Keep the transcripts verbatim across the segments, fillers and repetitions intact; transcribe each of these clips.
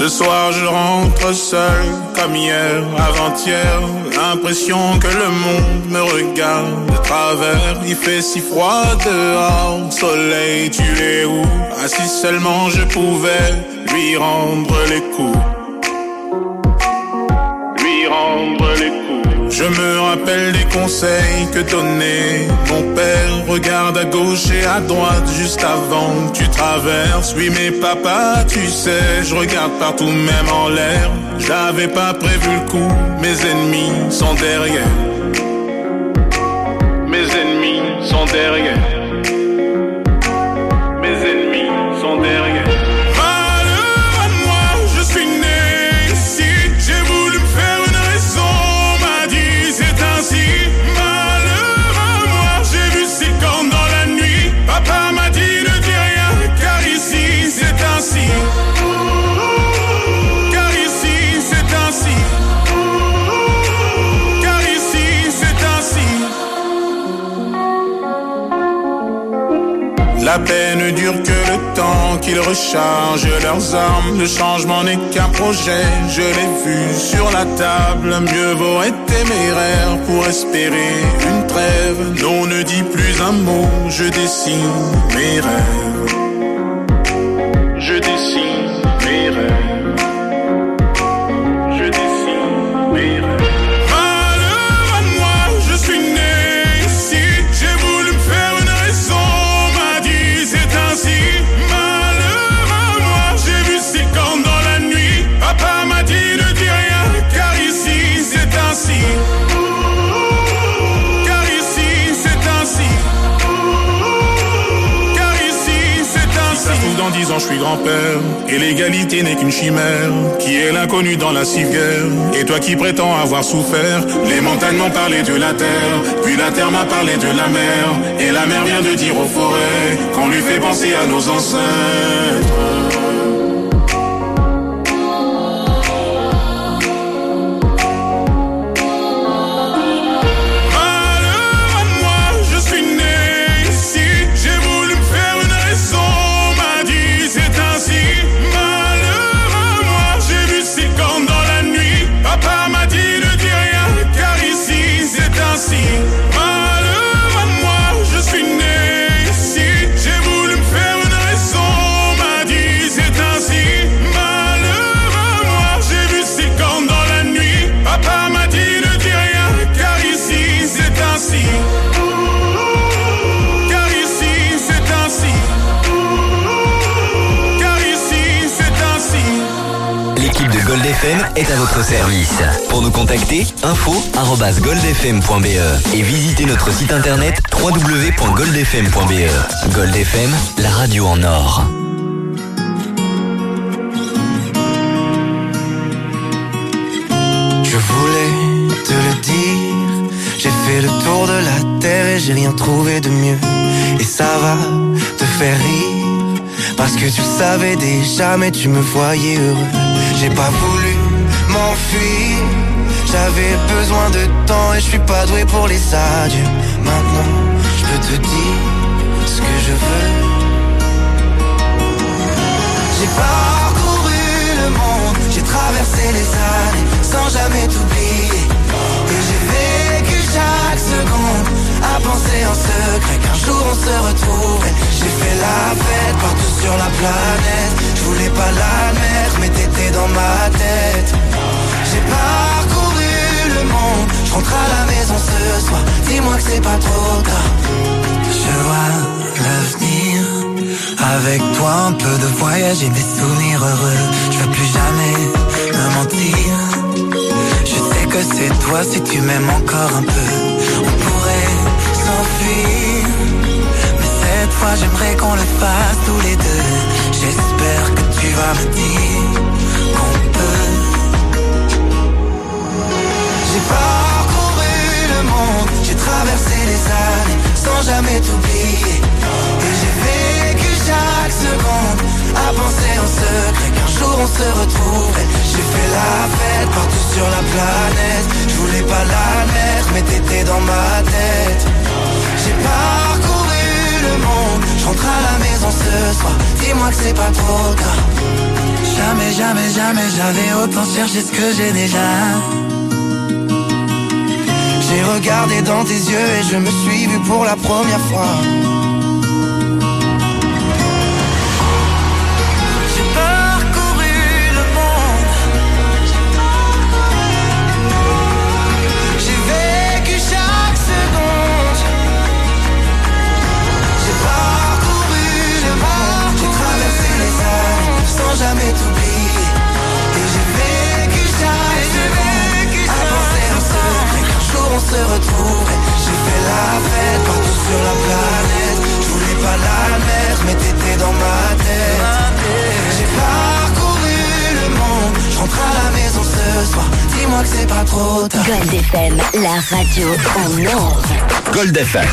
Ce soir je rentre seul, comme hier, avant-hier. L'impression que le monde me regarde de travers. Il fait si froid dehors, soleil, tu es où? Ah, si seulement je pouvais lui rendre les coups. Lui rendre les coups. Je me rappelle des conseils que donnait mon père. Regarde à gauche et à droite juste avant que tu traverses. Oui mais papa, tu sais, je regarde partout même en l'air. J'avais pas prévu le coup, mes ennemis sont derrière. Mes ennemis sont derrière. Mes ennemis sont derrière. Car ici c'est ainsi. Car ici c'est ainsi. La paix ne dure que le temps qu'ils rechargent leurs armes. Le changement n'est qu'un projet, je l'ai vu sur la table. Mieux vaut être téméraire pour espérer une trêve. Non, ne dis plus un mot, je dessine mes rêves. Je dessine mes rêves. Je dessine mes rêves. Malheur à moi, je suis né ici. J'ai voulu me faire une raison, m'a dit c'est ainsi. Malheur à moi, j'ai vu si quand dans la nuit, papa m'a dit ne dis rien, car ici c'est ainsi. Car ici c'est ainsi. Ça se trouve dans dix ans je suis grand-père. Et l'égalité n'est qu'une chimère. Qui est l'inconnu dans la civière? Et toi qui prétends avoir souffert. Les montagnes m'ont parlé de la terre, puis la terre m'a parlé de la mer. Et la mer vient de dire aux forêts qu'on lui fait penser à nos ancêtres. Malheur à moi, je suis né ici. J'ai voulu me faire une raison, m'a dit c'est ainsi. Malheur à moi, j'ai vu si quand dans la nuit, papa m'a dit ne dis rien, car ici c'est ainsi. Car ici c'est ainsi. Car ici c'est ainsi. L'équipe de Gold F M est à votre service. Pour nous contacter, info arobase gold f m point b e et visitez notre site internet w w w point gold f m point b e. Gold F M, la radio en or. Je voulais te le dire, j'ai fait le tour de la terre et j'ai rien trouvé de mieux. Et ça va te faire rire, parce que tu le savais déjà mais tu me voyais heureux. J'ai pas voulu m'enfuir, j'avais besoin de temps et je suis pas doué pour les adieux. Maintenant, je peux te dire ce que je veux. J'ai parcouru le monde, j'ai traversé les années sans jamais t'oublier. Et j'ai vécu chaque seconde à penser en secret qu'un jour on se retrouverait. J'ai fait la fête partout sur la planète. Je voulais pas l'admettre mais t'étais dans ma tête. J'ai parcouru le monde, je rentre à la maison ce soir. Dis-moi que c'est pas trop tard. Je vois l'avenir avec toi, un peu de voyage et des souvenirs heureux. Je veux plus jamais me mentir. Je sais que c'est toi si tu m'aimes encore un peu. On pourrait s'enfuir, mais cette fois j'aimerais qu'on le fasse tous les deux. J'espère que tu vas me dire qu'on peut. J'ai parcouru le monde, j'ai traversé les années sans jamais t'oublier. Et j'ai vécu chaque seconde à penser en secret qu'un jour on se retrouverait. J'ai fait la fête partout sur la planète. Je voulais pas l'admettre mais t'étais dans ma tête. J'ai parcouru le monde, je rentre à la maison ce soir. Dis-moi que c'est pas trop tard. Jamais, jamais, jamais j'avais autant cherché ce que j'ai déjà. J'ai regardé dans tes yeux et je me suis vu pour la première fois. J'ai parcouru le monde. J'ai vécu chaque seconde. J'ai parcouru le monde. J'ai traversé les années sans jamais t'oublier. Et j'ai vécu chaque seconde à penser en secret qu'un jour on se retrouverait. J'ai fait la fête partout sur la planète. Je voulais pas l'admettre mais t'étais dans ma tête. J'ai parcouru le monde. Je rentre à la maison ce soir. Dis-moi que c'est pas trop tard. Gold F M, la radio en or. Gold F M.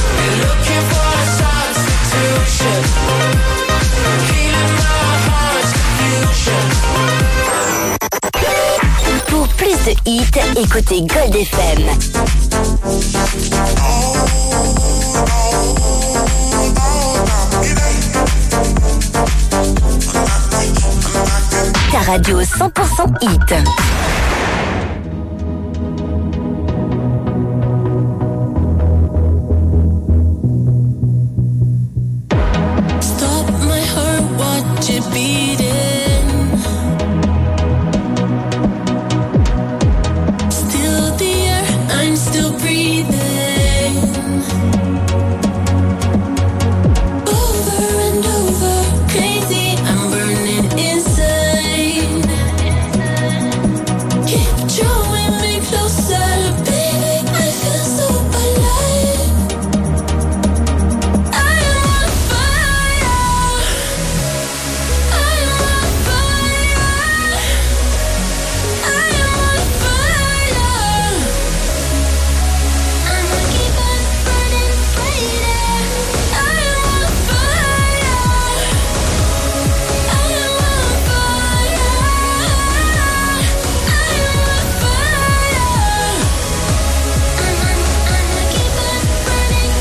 Pour plus de hits, écoutez Gold F M. Ta radio cent pour cent hit. Stop my heart, watch it beating. Still the air, I'm still breathing. Over and over, crazy, I'm burning inside. Keep drawing me closer, baby, I feel so alive. I am on fire. I am on fire. I am on fire. I'ma keep on burning brighter. I am on fire. I am on fire. I am on fire. I'ma, I'ma keep on burning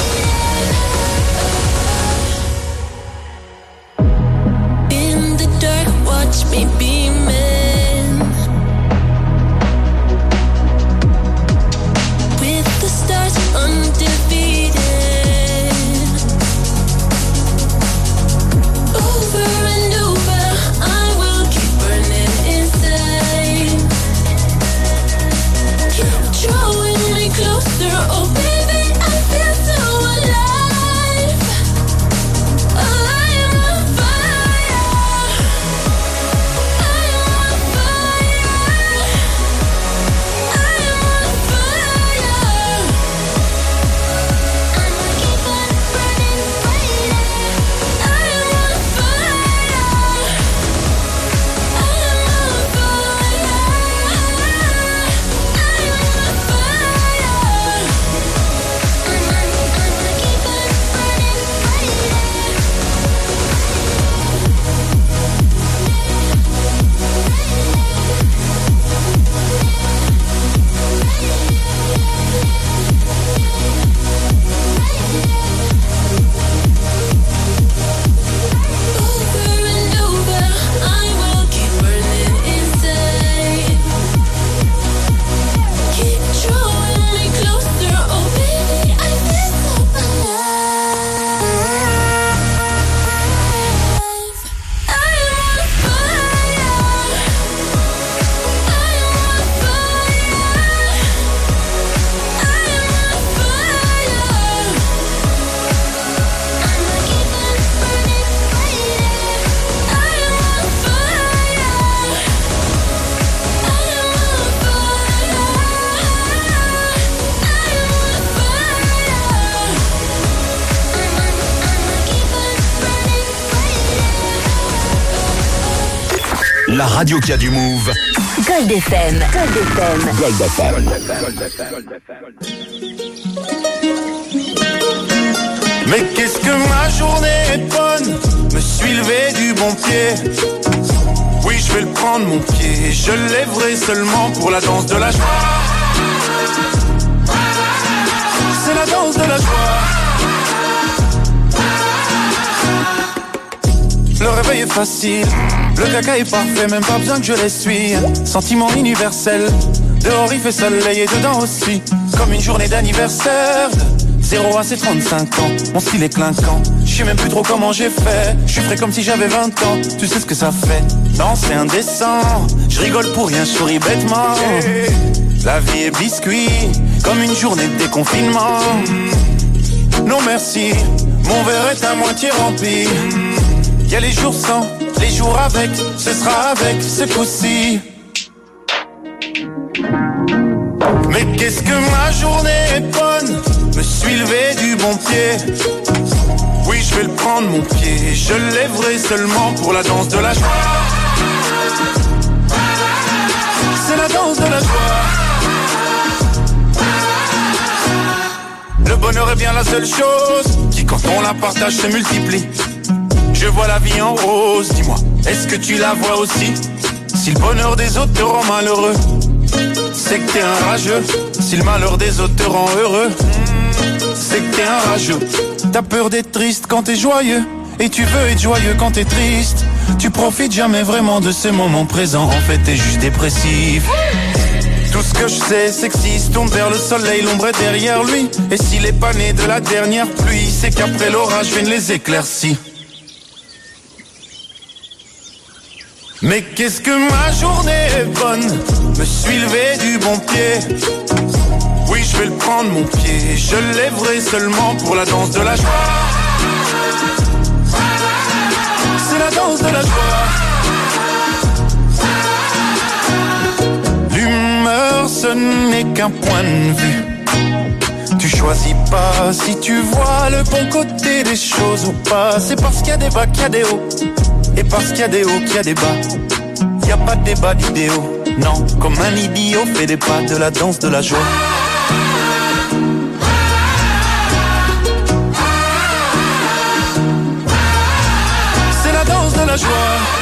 brighter. In the dark, watch me beaming. With the stars undefeated. Over and over, I will keep burning inside. Keep drawing me closer, oh baby, I feel so alive. Oh, I am on fire. I am on fire. I am on fire. I'ma keep on burning brighter. I am on fire. I am on fire. I am on fire. I'ma, I'ma keep on burning brighter. Over and over, I will keep burning inside. Keep drawing me closer, oh baby, I feel so alive. I am on fire. I am on fire. I am on fire. I'ma keep on burning brighter. I am on fire. I am on fire. I am on fire. I'ma, I'ma keep on burning brighter. La radio qui a du move. Gold F M. Gold F M. Gold F M. Mais qu'est-ce que ma journée est bonne, me suis levé du bon pied. Oui, je vais le prendre mon pied, je le lèverai seulement pour la danse de la joie. C'est la danse de la joie. Le réveil est facile. Le caca est parfait, même pas besoin que je l'essuie. Sentiment universel. Dehors il fait soleil et dedans aussi. Comme une journée d'anniversaire. Zéro à ses trente-cinq ans, mon style est clinquant. Je sais même plus trop comment j'ai fait. Je suis frais comme si j'avais vingt ans. Tu sais ce que ça fait? Non, c'est indécent. Je rigole pour rien, je souris bêtement. La vie est biscuit, comme une journée de déconfinement. Non merci, mon verre est à moitié rempli. Y'a les jours sans, les jours avec. Ce sera avec ce coup-ci. Mais qu'est-ce que ma journée est bonne. Me suis levé du bon pied. Oui, je vais le prendre mon pied. Je le lèverai seulement pour la danse de la joie. C'est la danse de la joie. Le bonheur est bien la seule chose qui, quand on la partage, se multiplie. Je vois la vie en rose, dis-moi, est-ce que tu la vois aussi? Si le bonheur des autres te rend malheureux, c'est que t'es un rageux. Si le malheur des autres te rend heureux, c'est que t'es un rageux. T'as peur d'être triste quand t'es joyeux, et tu veux être joyeux quand t'es triste. Tu profites jamais vraiment de ces moments présents. En fait t'es juste dépressif. Tout ce que je sais c'est que s'il se tourne vers le soleil, l'ombre est derrière lui. Et s'il est pas né de la dernière pluie, c'est qu'après l'orage viennent les éclaircies. Mais qu'est-ce que ma journée est bonne. Me suis levé du bon pied. Oui, je vais le prendre mon pied. Je le lèverai seulement pour la danse de la joie. C'est la danse de la joie. L'humeur, ce n'est qu'un point de vue. Tu choisis pas si tu vois le bon côté des choses ou pas. C'est parce qu'il y a des bas qu'il y a des hauts. Et parce qu'il y a des hauts qu'il y a des bas. Y a pas de débat d'idéaux. Non, comme un idiot fait des pas de la danse de la joie. C'est la danse de la joie.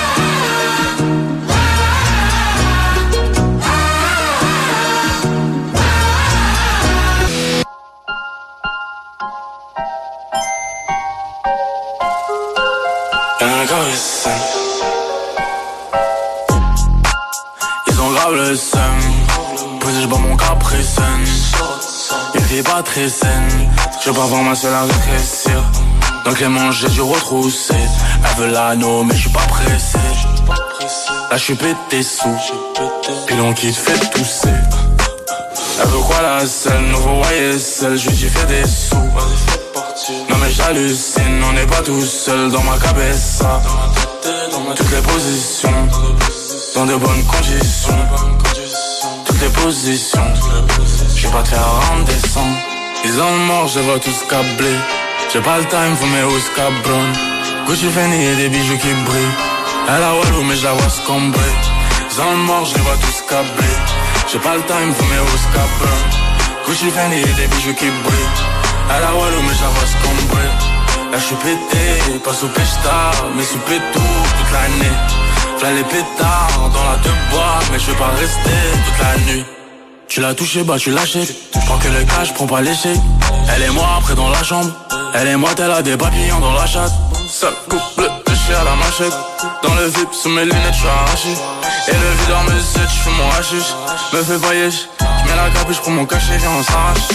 Ils ont grave le seum. Posé, j'bois mon capricène. Une vie pas très saine. Je veux pas voir ma seule à rétrécir. Donc les manches j'ai dû retrousser. Elle veut l'anneau mais j'suis pas pressé. Là j'suis pété sous. Pilon qui te fait tousser. Elle veut quoi la selle, nouveau Y S L. J'lui dis fais des sous. Non mais j'hallucine, on n'est pas tout seul dans ma cabessa. Toutes les positions, dans de bonnes conditions. Toutes les positions, j'vais pas te faire redescendre. Ils ont le mort, je vois tous câblés. J'ai pas le time, faut mes housses cabron. Gucci Fendi et des bijoux qui brillent. Elle a Walou mais je la vois scombrer. Ils ont le mort, je les vois tous câblés. J'ai pas le time, faut mes housses cabron. Gucci Fendi et des bijoux qui brillent. Elle a Walou mais je la vois scombrer. Là j'suis pété, pas sous pêche-tard, mais sous pétou toute l'année. V'là les pétards dans la deux bois, mais je vais pas rester toute la nuit. Tu l'as touché, bah tu lâché. Prends que le cash, prends pas l'échec. Elle et moi après dans la chambre. Elle et moi t'elle a des papillons dans la chatte. Seul couple de chien à la machette. Dans le V I P sous mes lunettes j'suis arraché. Et le videur me sait, j'fume mon hashish. Me fais bailler, j'mets la capuche pour mon cachet, viens on s'arrache.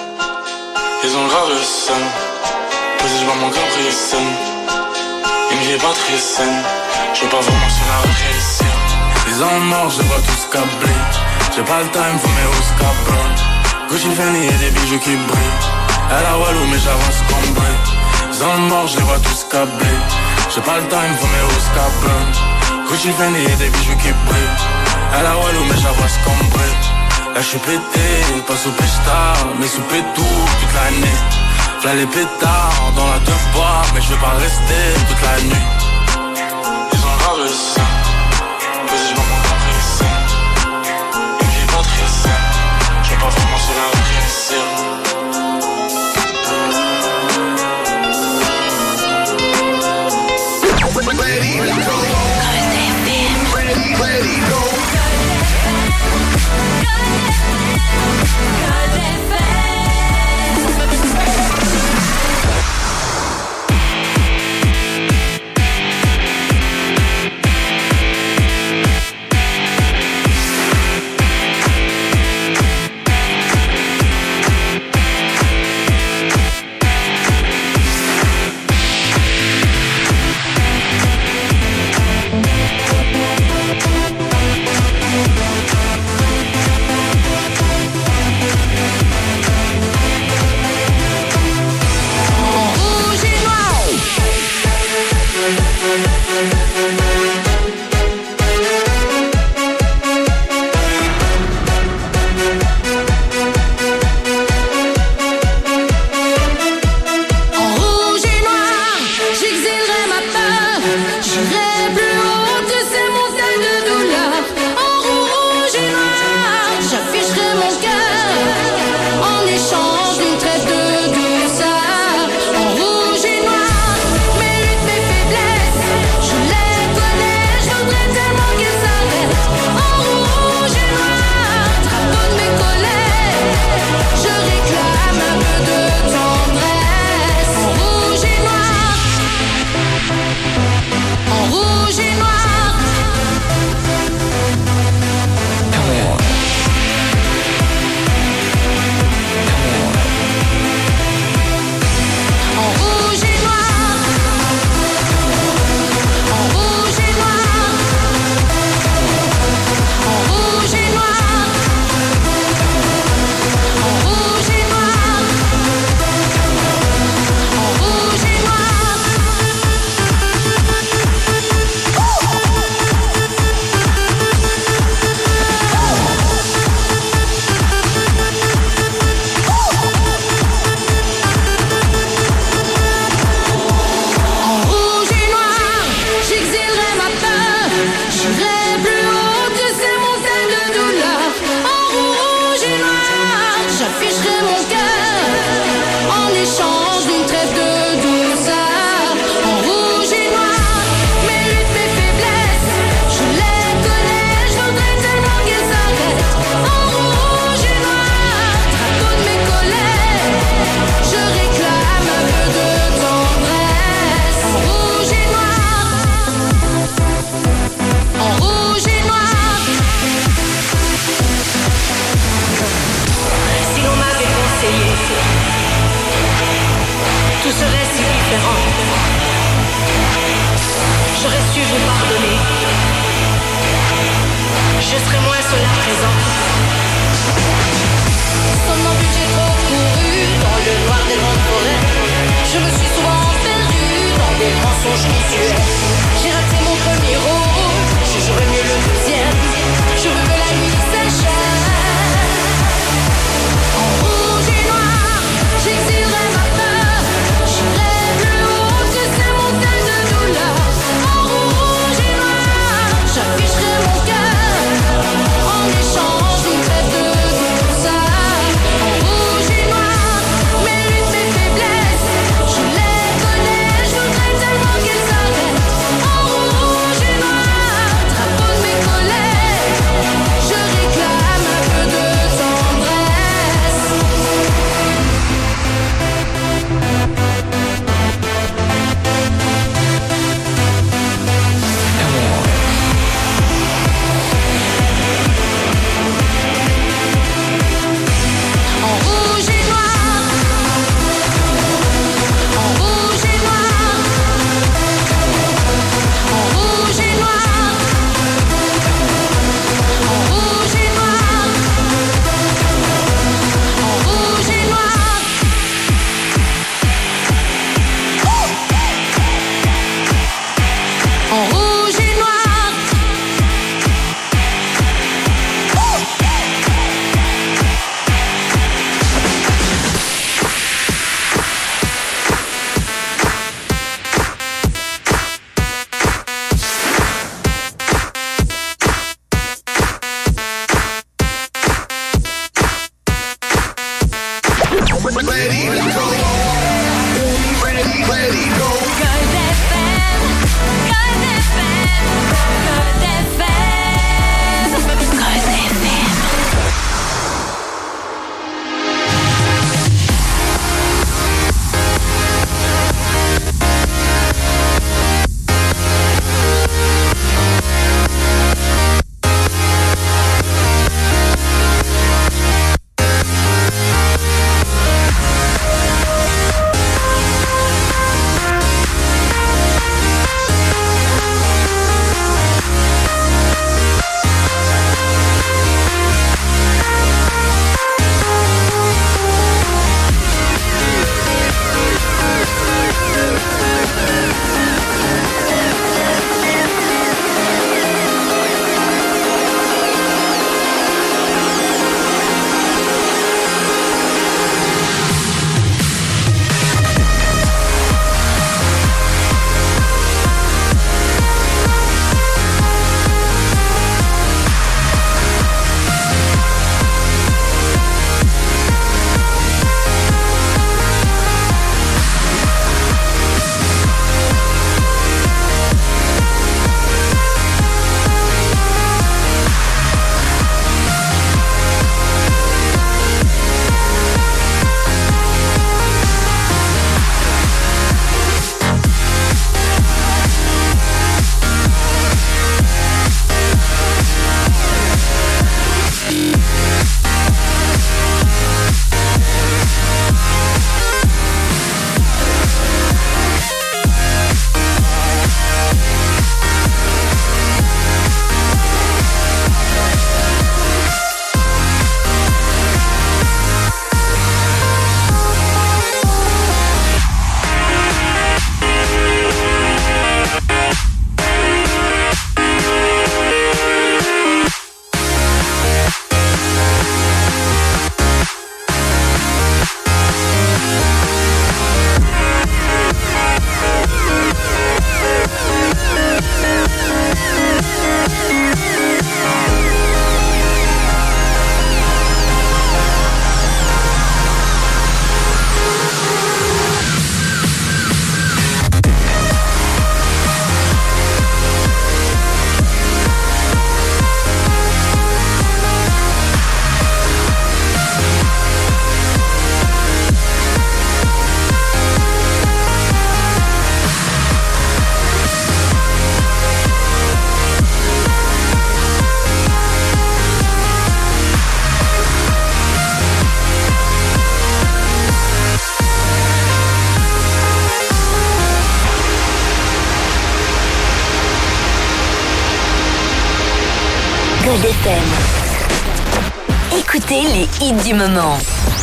Ils ont grave le seum. Posé, j'vois mon capricène. Une vie pas très saine. J'veux pas vraiment sur la rétrécir. Ils ont mort, je vois tous câblés. J'ai pas le time, faut mes housses cabron. Gucci Fendi et des bijoux qui brillent. Elle a Walou mais j'avance combré. Ils ont mort, je les vois tous câblés. J'ai pas le time, faut mes housses cabron. Gucci Fendi et des bijoux qui brillent. Elle a Walou mais j'avance combré. Là j'suis pété, pas sous pêche-tard, mais sous pétou toute l'année. V'là les pétards dans la deux bois, mais je vais pas rester toute la nuit. Ils ont grave le sein. Posé, j'vois mon capricène. Une vie pas très saine. Je vais pas vraiment se la rétrécir. Ready, ready, go. Gold F M, Gold F M, Gold F M, Gold F M. Gold F M. Écoutez les hits du moment.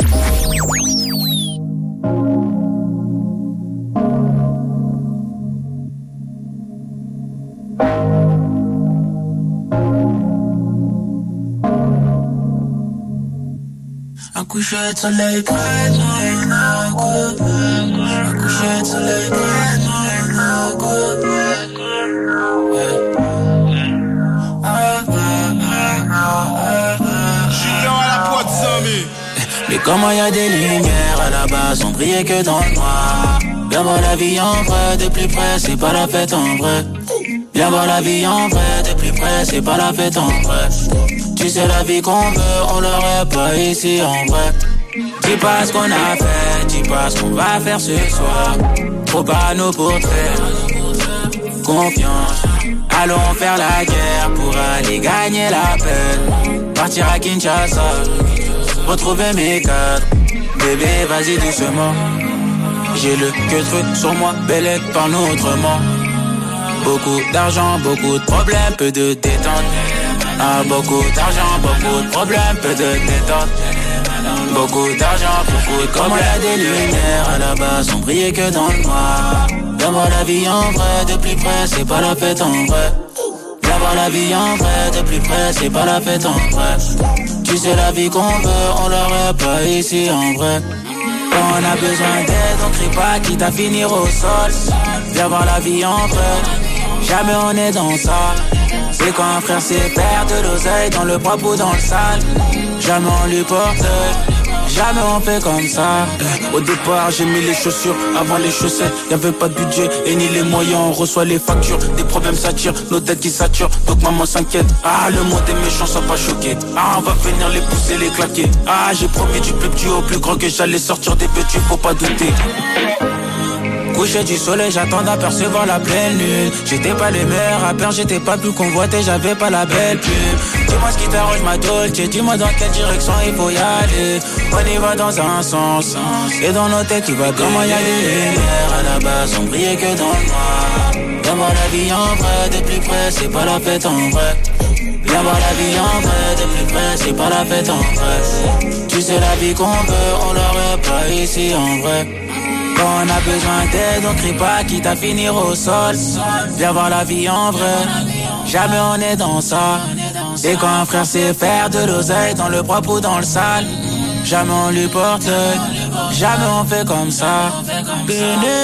Un coucher de soleil près, un coucher de soleil près, mais comment y a des lumières à la base, on brillait que dans le noir. Viens voir la vie en vrai, de plus près, c'est pas la fête en vrai. Viens voir la vie en vrai, de plus près, c'est pas la fête en vrai. Tu sais la vie qu'on veut, on l'aurait pas ici en vrai. Dis pas ce qu'on a fait, dis pas ce qu'on va faire ce soir. Trop pas nos portraits, confiance. Allons faire la guerre pour aller gagner la paix. Partir à Kinshasa, retrouver mes cadres. Bébé, vas-y doucement. J'ai le que truc sur moi, belle parle autrement. Beaucoup d'argent, beaucoup de problèmes, peu de détente. Ah, beaucoup d'argent, beaucoup de problèmes, peu de détente. Beaucoup d'argent, beaucoup de comme il y a des lumières à la base, on brillait que dans le noir. Viens voir la vie en vrai, de plus près, c'est pas la fête en vrai. Viens voir la vie en vrai, de plus près, c'est pas la fête en vrai. Tu sais la vie qu'on veut, on l'aurait pas ici en vrai. Quand on a besoin d'aide, on crie pas, quitte à finir au sol. Viens voir la vie en vrai, jamais on est dans ça. C'est quand un frère sait perdre de l'oseille dans le propre ou dans le sale. Jamais on lui porte, Jamais on fait comme ça. Au départ j'ai mis les chaussures avant les chaussettes. Y'avait pas de budget et ni les moyens. On reçoit les factures, des problèmes s'attirent, nos dettes qui saturent. Donc maman s'inquiète. Ah le monde est méchant, sois pas choqué. Ah on va venir les pousser, les claquer. Ah j'ai promis du plus petit au plus grand que j'allais sortir des petits, faut pas douter. Coucher du soleil, j'attends d'apercevoir la pleine lune. J'étais pas le meilleur rappeur, j'étais pas plus convoité, j'avais pas la belle plume. Dis-moi ce qui t'arrange ma dolce, dis-moi dans quelle direction il faut y aller. On y va dans un sens, et dans nos têtes tu vois comment y a des lumières. À la base on brillait que dans le noir. Viens voir la vie en vrai, de plus près, c'est pas la fête en vrai. Viens voir la vie en vrai, de plus près, c'est pas la fête en vrai. Tu sais la vie qu'on veut, on l'aurait pas ici en vrai. Quand on a besoin d'aide, on crie pas, quitte à finir au sol. Viens voir la vie en vrai, jamais on est dans ça. Et quand un frère sait faire de l'oseille, dans le propre ou dans le sale, jamais on lui porte l'œil, jamais on fait comme ça. Béné,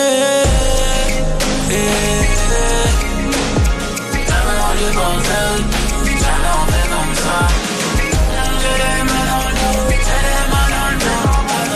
jamais on lui porte l'œil, jamais on fait comme ça. J'ai les mains dans le dos, j'ai les mains dans le dos.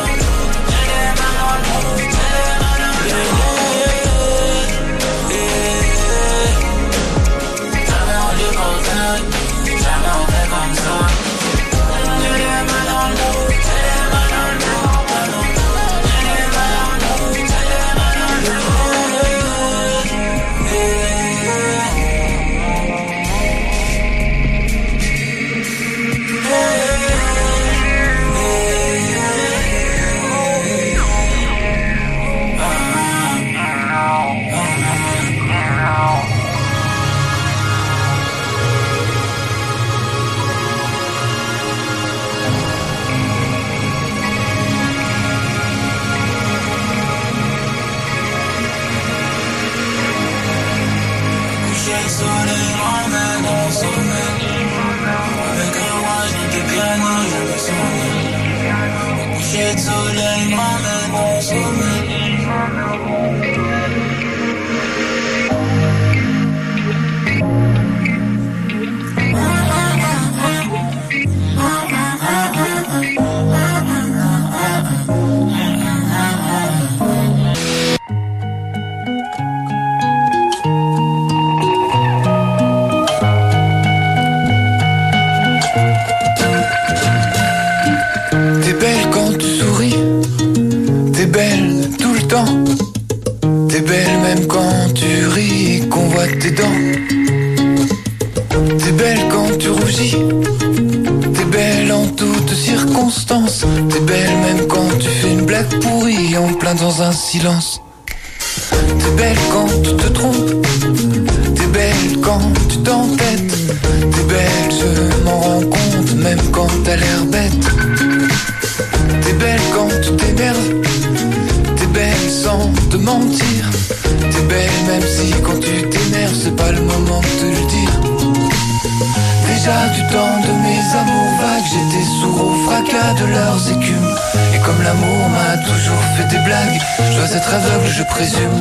Le soleil m'emmène au sommeil. T'es belle même quand tu ris et qu'on voit tes dents. T'es belle quand tu rougis. T'es belle en toutes circonstances. T'es belle même quand tu fais une blague pourrie en plein dans un silence. T'es belle quand tu te trompes. T'es belle quand tu t'entêtes. T'es belle, je m'en rends compte, même quand t'as l'air bête. T'es belle quand tu t'énerves. T'es belle sans te mentir. T'es belle même si quand tu t'énerves c'est pas le moment de te le dire. Déjà du temps de mes amours vagues, j'étais sourd au fracas de leurs écumes. Et comme l'amour m'a toujours fait des blagues, je dois être aveugle, je présume.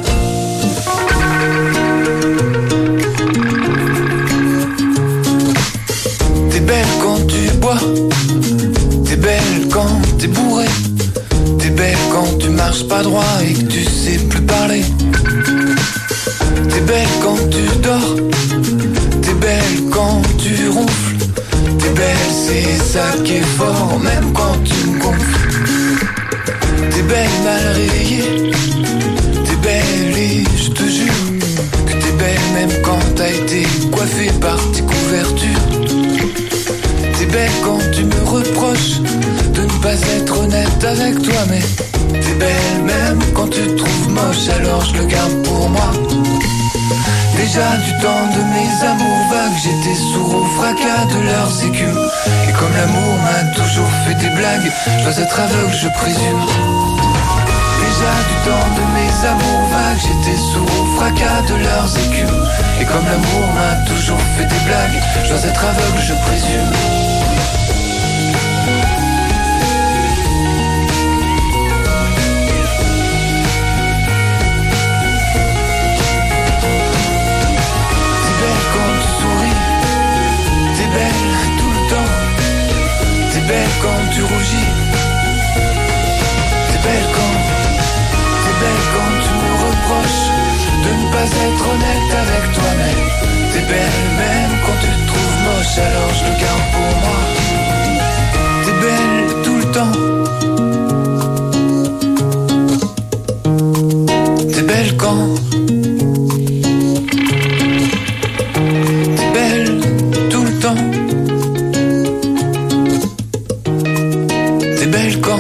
T'es belle quand tu bois. T'es belle quand t'es bourré. T'es belle quand tu marches pas droit et que tu sais plus parler. T'es belle quand tu dors. T'es belle quand tu ronfles. T'es belle, c'est ça qui est fort, même quand tu me gonfles. T'es belle mal réveillée. T'es belle et je te jure que t'es belle même quand t'as été coiffée par tes couvertures. T'es belle quand tu me reproches de ne pas être honnête avec toi, mais t'es belle même quand tu te trouves moche, alors je le garde pour moi. Déjà du temps de mes amours vagues, j'étais sourd au fracas de leurs écumes. Et comme l'amour m'a toujours fait des blagues, je dois être aveugle, je présume. Déjà du temps de mes amours vagues, j'étais sourd au fracas de leurs écumes. Et comme l'amour m'a toujours fait des blagues, je dois être aveugle, je présume. T'es belle tout le temps. T'es belle quand tu rougis. belle quand t'es belle tout le temps. T'es belle quand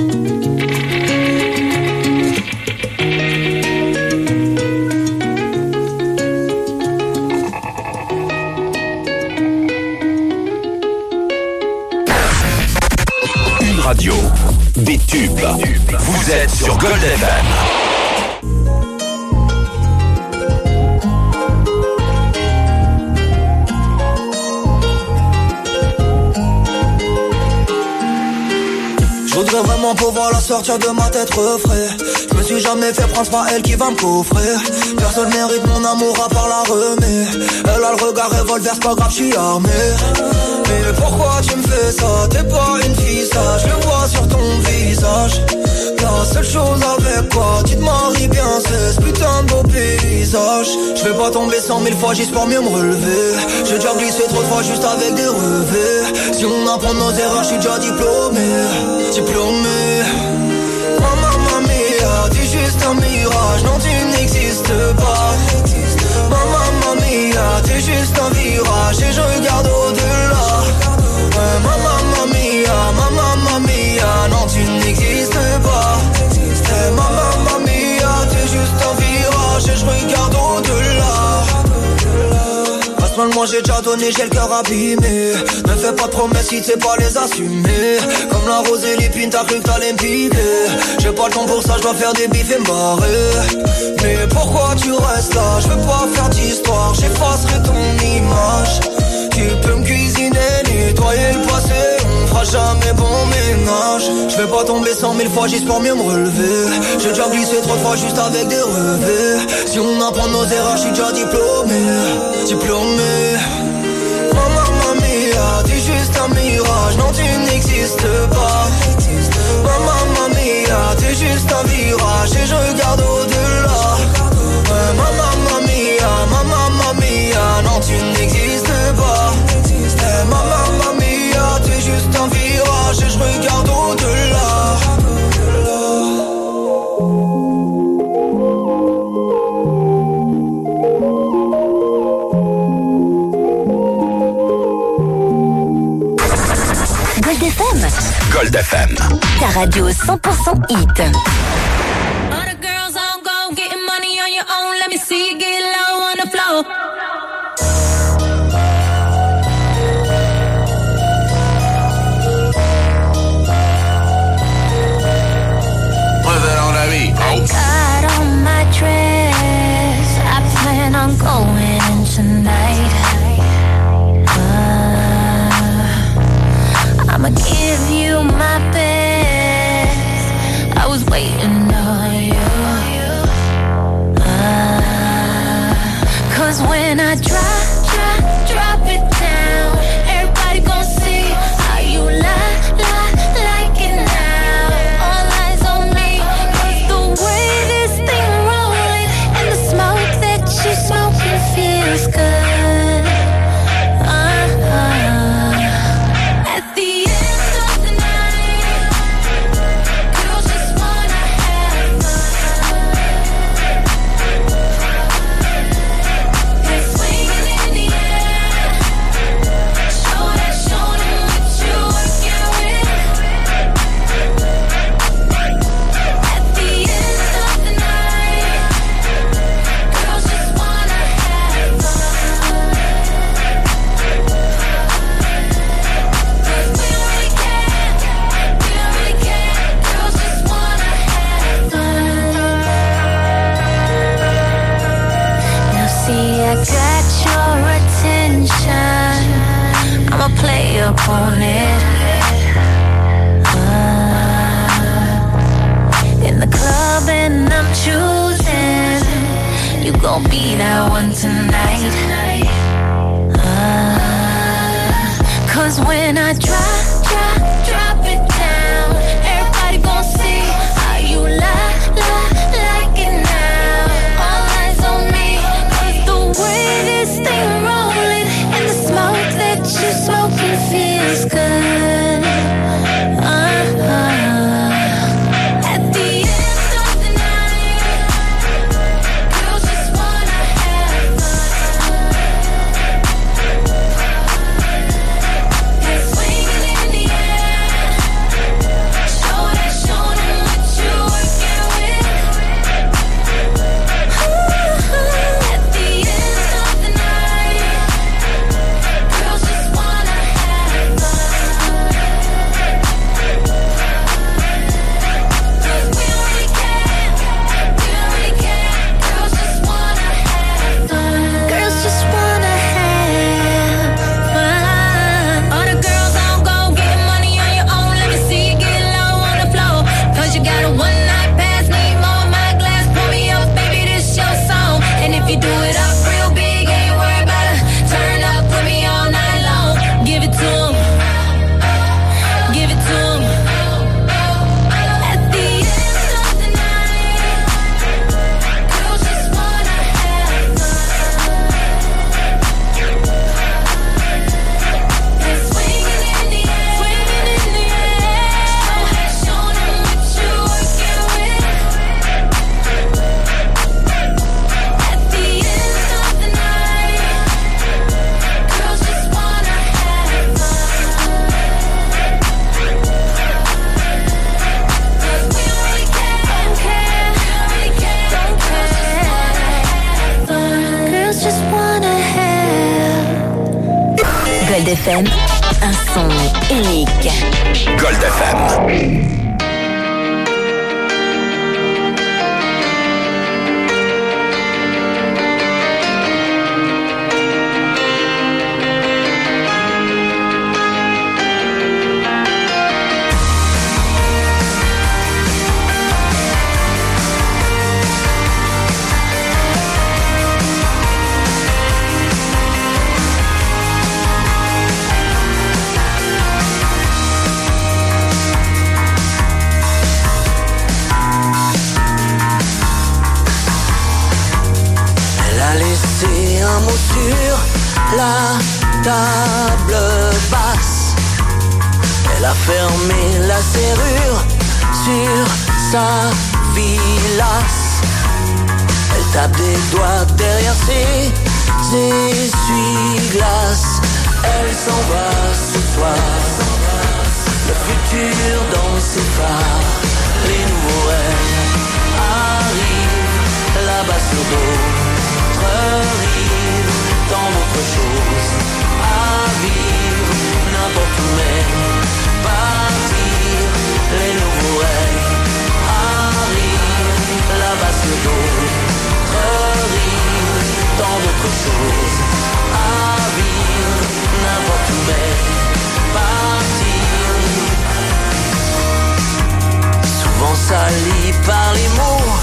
une radio, des tubes. Vous êtes sur Gold F M. Je voudrais vraiment pouvoir la sortir de ma tête refrais. Je me suis jamais fait prendre, c'est pas elle qui va me coffrer. Personne mérite mon amour à part la remet. Elle a le regard revolver, c'est pas grave, je suis armé. Mais pourquoi tu me fais ça? T'es pas une fille, ça, je le vois sur ton visage. La seule chose avec quoi tu te maries bien, c'est ce putain de beau paysage. Je vais pas tomber cent mille fois juste pour mieux me relever. J'ai déjà glissé trop de fois juste avec des revers. Si on apprend nos erreurs, je suis déjà diplômé. Diplômé. Mamma mia, t'es juste un mirage, non tu n'existes pas. Mamma mia, t'es juste un virage et je regarde au-delà. Ouais, mamma mia, mamma mia, non tu n'existes pas. Hey, mamma mia, t'es juste un virage et je regarde au-delà. Moi j'ai déjà donné, j'ai le cœur abîmé. Ne fais pas de promesses si tu sais pas les assumer. Comme la rose et l'épine, t'as cru que t'allais me piquer. J'ai pas le temps pour ça, je dois faire des bifs et me barrer. Mais pourquoi tu restes là? Je veux pas faire d'histoire, j'effacerai ton image. Tu peux me cuisiner, nettoyer le passé, on fera jamais bon ménage. Je vais pas tomber cent mille fois juste pour mieux me relever. J'ai déjà glissé trop de fois juste avec des revers. Si on apprend nos erreurs, je suis déjà diplômé. Diplômé. Mamma mia, t'es juste un mirage, non tu n'existes pas. Mamma mia, t'es juste un virage et je regarde au-delà. Ouais, mamma mia, mamma mia, non tu n'existes pas. Hey, mamma mia, t'es juste un virage et je regarde au-delà. Gold F M. Gold F M. Ta radio cent pour cent hit. All the girls on go, getting money on your own. Let me see you get low on the floor. Got on my dress, I plan on going in tonight. uh, I'ma give you my best, I was waiting on you. uh, Cause when I drop, drop, drop it down, everybody gon' see how you lie, lie, like it now. All eyes on me, cause the way this thing rolling and the smoke that you smoking feels good. uh-huh. At the end of the night, girls just wanna have fun. And swinging in the air, show that, show them what you working with. At the end of the night, girls just wanna have fun. Cause we don't really care, we don't really care. Girls just wanna have fun. Now see, I got your attention, I'ma play up on it. uh, In the club and I'm choosing, you gon' be that one tonight. uh, Cause when I drop, drop, drop it down, everybody gon' see how you lie, lie, like it now. All eyes on me, cause the way this thing rolling and the smoke that you smoking feels good. uh-huh. At the end of the night, Gold F M, un son unique. Gold F M. Un mot sur la table basse. Elle a fermé la serrure sur sa vilasse. Elle tape des doigts derrière ses essuie-glaces. Elle s'en va ce soir. Le futur dans ses phares. Les nouveaux rêves arrivent là-bas sur d'autres rives. Tant d'autres choses à vivre, n'importe où mais partir. Les nouveaux rêves arrivent là-bas sur d'autres rives. Tant d'autres choses à vivre, n'importe où mais partir. Souvent sali par les mots,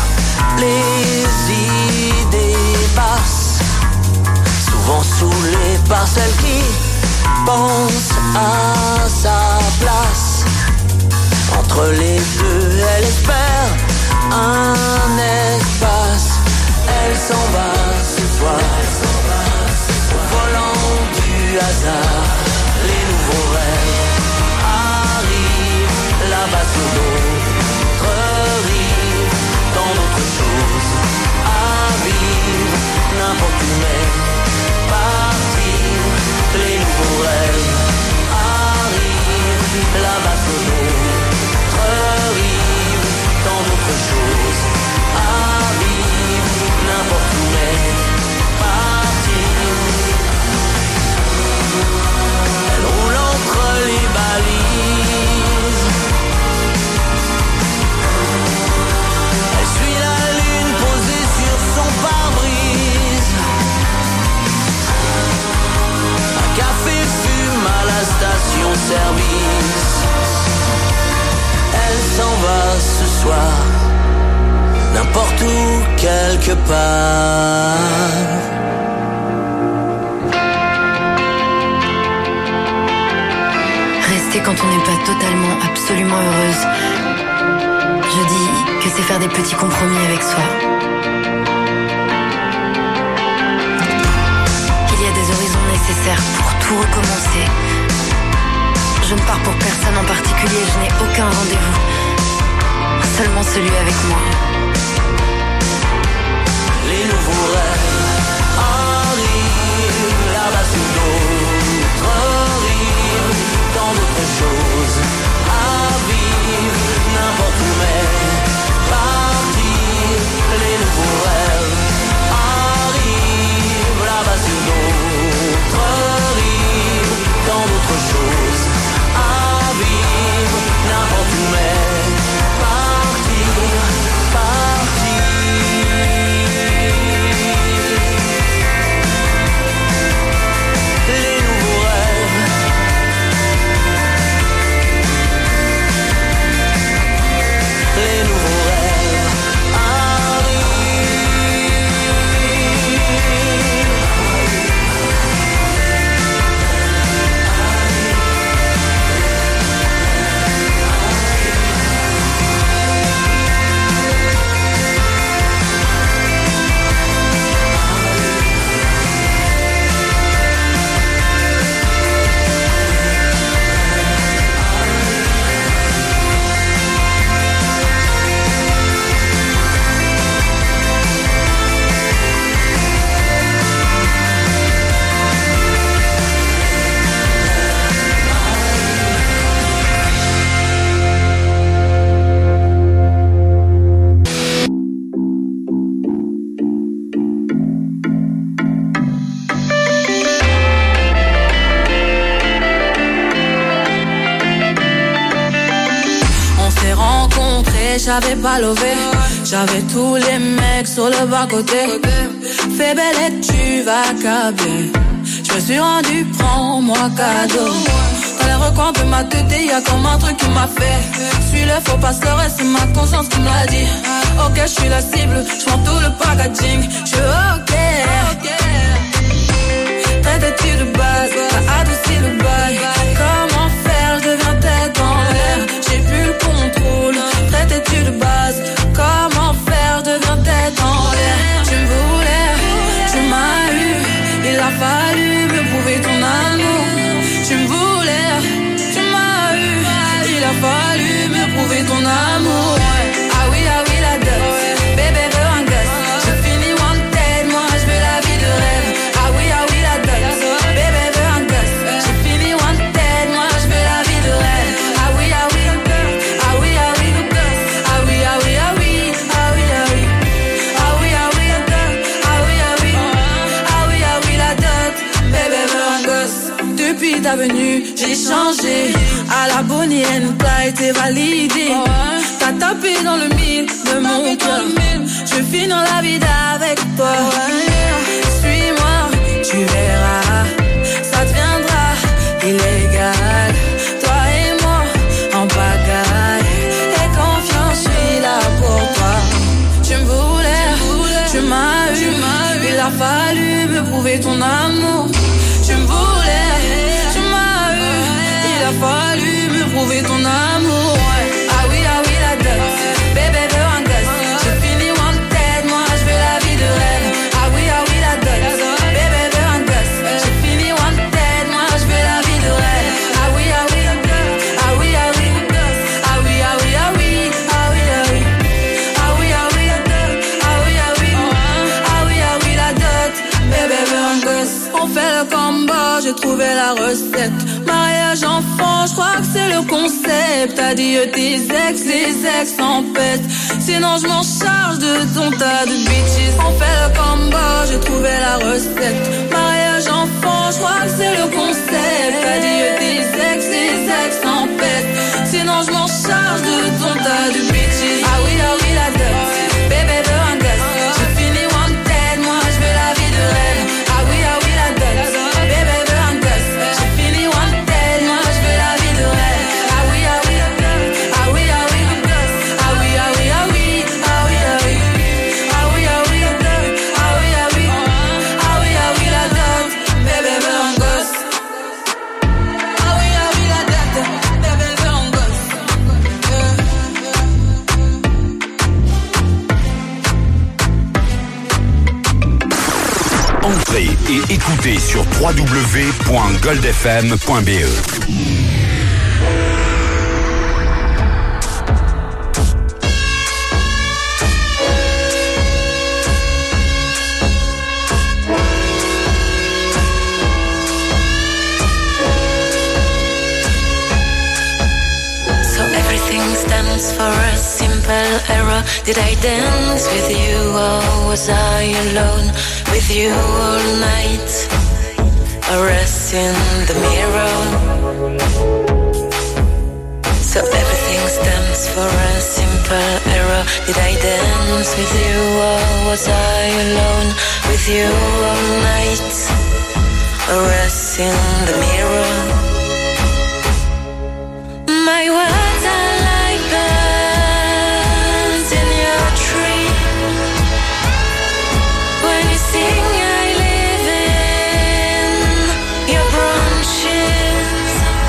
les idées basses. Souvent saoulée par celle qui pense à sa place. Entre les deux, elle espère un espace. Elle s'en va ce soir, au volant du hasard. Les nouveaux rêves arrivent là-bas sur d'autres rives. Tant d'autres choses à vivre, n'importe où mais partir. Les nouveaux rêves arrivent là-bas sur d'autres rives. Tant d'autres choses à vivre, n'importe où mais partir. Elle roule entre les balises. Elle suit la lune posée sur son pare-brise. Café fume à la station-service. Elle s'en va ce soir, n'importe où, quelque part. Rester quand on n'est pas totalement, absolument heureuse. Je dis que c'est faire des petits compromis avec soi. Nécessaire pour tout recommencer. Je ne pars pour personne en particulier, je n'ai aucun rendez-vous, seulement celui avec moi. Les nouveaux rêves arrivent là-bas sur d'autres rives. Tant d'autres choses à vivre, n'importe où mais partir. Les nouveaux rêves arrivent là-bas sur d'autres rives. Tant d'autres choses à vivre, n'importe où mais partir, partir. j'avais pas levé. J'avais tous les mecs sur le bas-côté. Fais belle et tu vas câbler. Je me suis rendu, prends-moi cadeau. Dans les recoins de ma tête, y'a comme un truc qui m'a fait. Suis le faux pasteur et c'est ma conscience qui me l'a dit. Ok, je suis la cible, je prends tout le packaging. Je suis ok. Traite-tu de base, t'as adouci le bail. Comment faire, je deviens tête en l'air. J'ai plus le contrôle. Traite-tu de base, comment faire, je deviens tête en l'air. Tu me voulais, tu m'as eu. Il a fallu me prouver ton amour. Tu me voulais, tu m'as eu. Il a fallu me prouver ton amour. Ah oui, ah oui, la dot. Bébé veut un gosse. J'ai fini wanted, moi je veux la vie de rêve. Ah oui, ah oui, la dot. Bébé veut un gosse. J'ai fini wanted, moi je veux la vie de rêve. Ah oui, ah oui, ah oui, ah oui, ah oui, ah oui, ah oui, ah oui, ah oui. Ah oui, ah oui, ah oui, ah oui. Ah oui, ah oui, la dot. Bébé veut un gosse. Depuis ta venue, j'ai changé. À la Bonnie and Clyde, t'es validé. T'as tapé dans le mille de mon cœur. Je vais finir la vie avec toi. Suis-moi, tu verras. Ça deviendra illégal. Toi et moi, en pagaille. Et confiance, je suis là pour toi. Tu me voulais, tu m'as eu. Il a fallu me prouver ton amour. Tu me voulais, tu m'as eu. Il a fallu me prouver ton amour. Ah oui, ah oui, la dot. Bébé veut un gosse. J'ai fini wanted, moi je veux la vie de rêve. Ah oui, ah oui, la dot. Bébé veut un gosse. J'ai fini wanted, moi je veux la vie de rêve. Ah oui, ah oui, ah oui, ah oui. Ah oui, ah oui, ah oui. Ah oui, ah oui. Ah oui, ah oui. Ah oui, ah oui. Ah oui, ah oui, la dot. Bébé veut un gosse. On fait le combat, j'ai trouvé la recette. Mariage enfant, je crois que c'est le concept. Adieu tes ex, les ex en pète. Sinon je m'en charge de ton tas de bitches. On fait le combat, j'ai trouvé la recette. Mariage enfant, je crois que c'est le concept. Adieu tes ex, les ex en pète. Sinon je m'en charge de ton tas de bitches. Ah oui, ah oui, la dot. Bébé veut un gosse. J'ai fini wanted, moi je veux la vie de rêve. Ah oui, ah oui, la dot. Bébé veut un gosse. J'ai fini wanted, moi je veux la vie de rêve. Ah oui, ah oui, ah oui, ah oui. Ah oui, ah oui, ah oui. Ah oui, ah oui. Ah oui, ah oui. Ah oui, ah oui. Ah oui, ah oui, la dot. Bébé veut un gosse. Ah oui, ah oui, la dot. Bébé veut un gosse. Entrez et écoutez sur w w w point gold f m point b e. So everything stands for a simple error. Did I dance with you or was I alone with you all night? A rest in the mirror. So everything stands for a simple error. Did I dance with you or was I alone with you all night? A rest in the mirror. My words are like birds in your tree. When you sing, I live in your branches.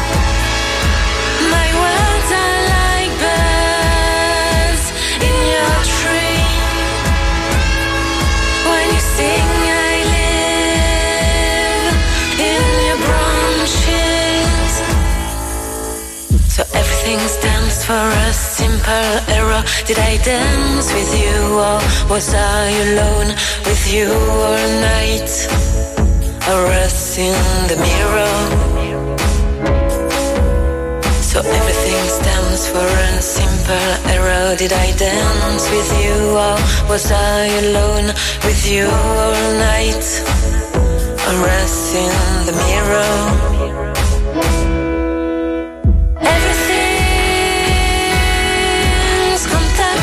My words are like birds in your tree. When you sing, I live in your branches. So everything stands for a simple error. Did I dance with you or was I alone with you all night? A rest in the mirror. So everything stands for a simple error. Did I dance with you or was I alone with you all night? A rest in the mirror. Everything's contagious.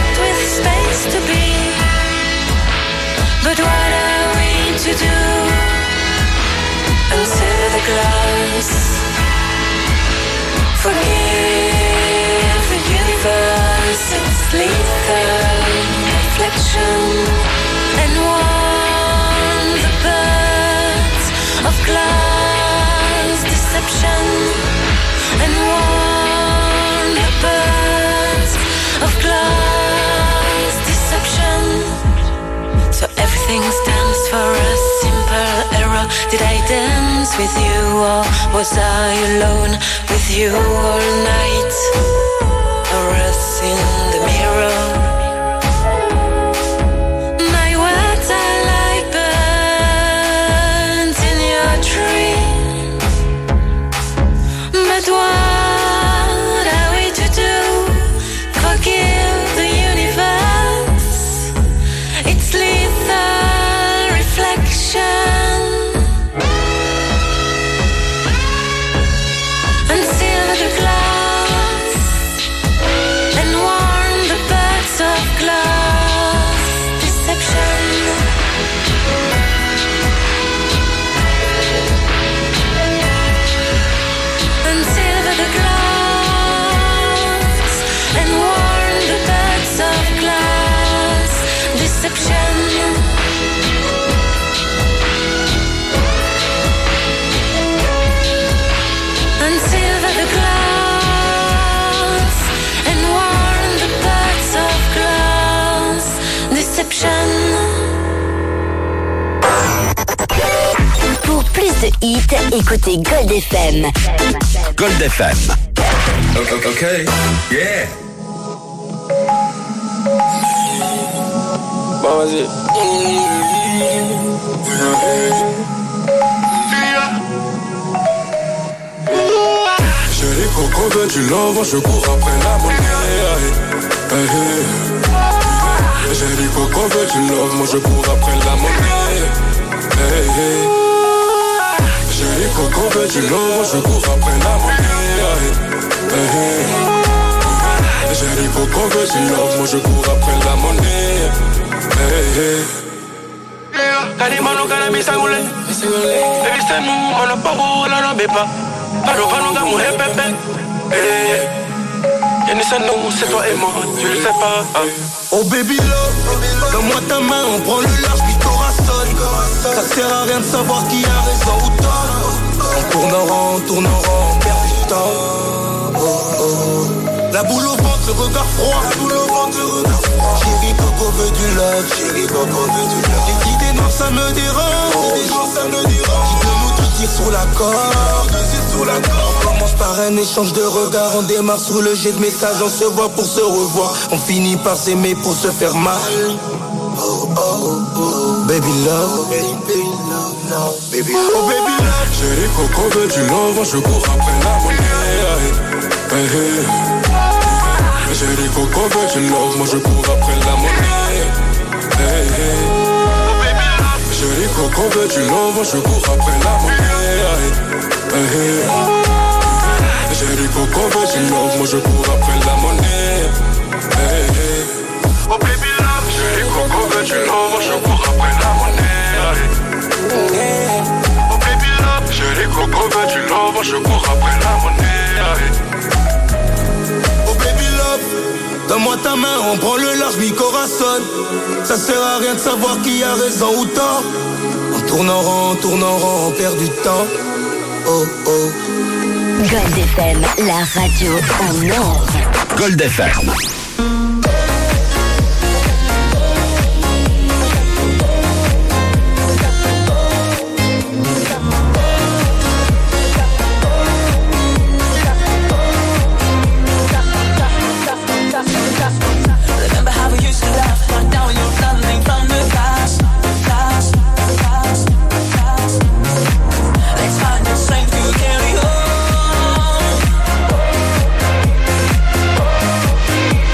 Forgive the universe, it's lethal reflection, and warn the birds of glass deception, and warn the birds of glass deception. So everything stands for a simple error. Did I dance with you, or was I alone with you all night? Or us in the mirror? My words are like burns in your tree. But what are we to do? Forgive the universe, it's lethal reflection. Until the glass, and warn the birds of glass deception. Until the glass, and warn the birds of glass deception. Until the glass, and warn the birds of glass deception. Pour plus de hits, écoutez Gold F M. Gold F M. Okay, okay. Yeah. Bon, vas-y. J'ai les cocos veulent du love, je cours après la monnaie. Hey, hey. J'ai les cocos veulent du love, moi je cours après la monnaie. Hey, hey. J'ai les cocos veulent du love, je cours après la monnaie. Hey, hey. J'ai les cocos veulent du love, moi je cours après la monnaie. Hey, hey. Kali mano kana misangule, baby c'est nous, mano paro la no bepa, paro paro gamu hepepe, eh, Yannis c'est nous, c'est toi et moi, tu le sais pas. Ah. Oh baby love, donne-moi ta main, on prend le large puis corazon. Ça sert à rien de savoir qui a raison ou tort. On tourne en rond, on tourne en rond, on perd du temps. Oh, oh. La boule au ventre, le regard froid. La boule au ventre, le regard froid. Chérie Coco veut du love, chérie Coco veut du love. Les idées noires ça me dérange, oh, les gens ça me dérange. Qui de nous tout tire sur la corde, sur la corde. On commence par un échange de regards, on démarre sous le jet de messages, on se voit pour se revoir. On finit par s'aimer pour se faire mal. Oh, oh, oh, baby love, baby love, no, baby love. Oh baby love. J'ai les cocos veulent du love, je cours après la monnaie. Hey, hey. J'ai les cocos veulent du love, moi je cours après la monnaie. Hey, hey. J'ai les cocos veulent du love, je cours après la monnaie. Hey, hey. J'ai les cocos veulent du love, moi je cours après la monnaie. Hey, hey. Oh baby love, j'ai les cocos veulent du love, je cours après la monnaie. Oh baby love, j'ai les cocos veulent du love, je cours après la monnaie. Oh baby love, donne-moi ta main, on prend le large, mi corazon. Ça sert à rien de savoir qui a raison ou tort. On tourne en rond, on tourne en rond, on perd du temps. Oh oh. Gold F M, la radio en or. Gold F M. Carry on.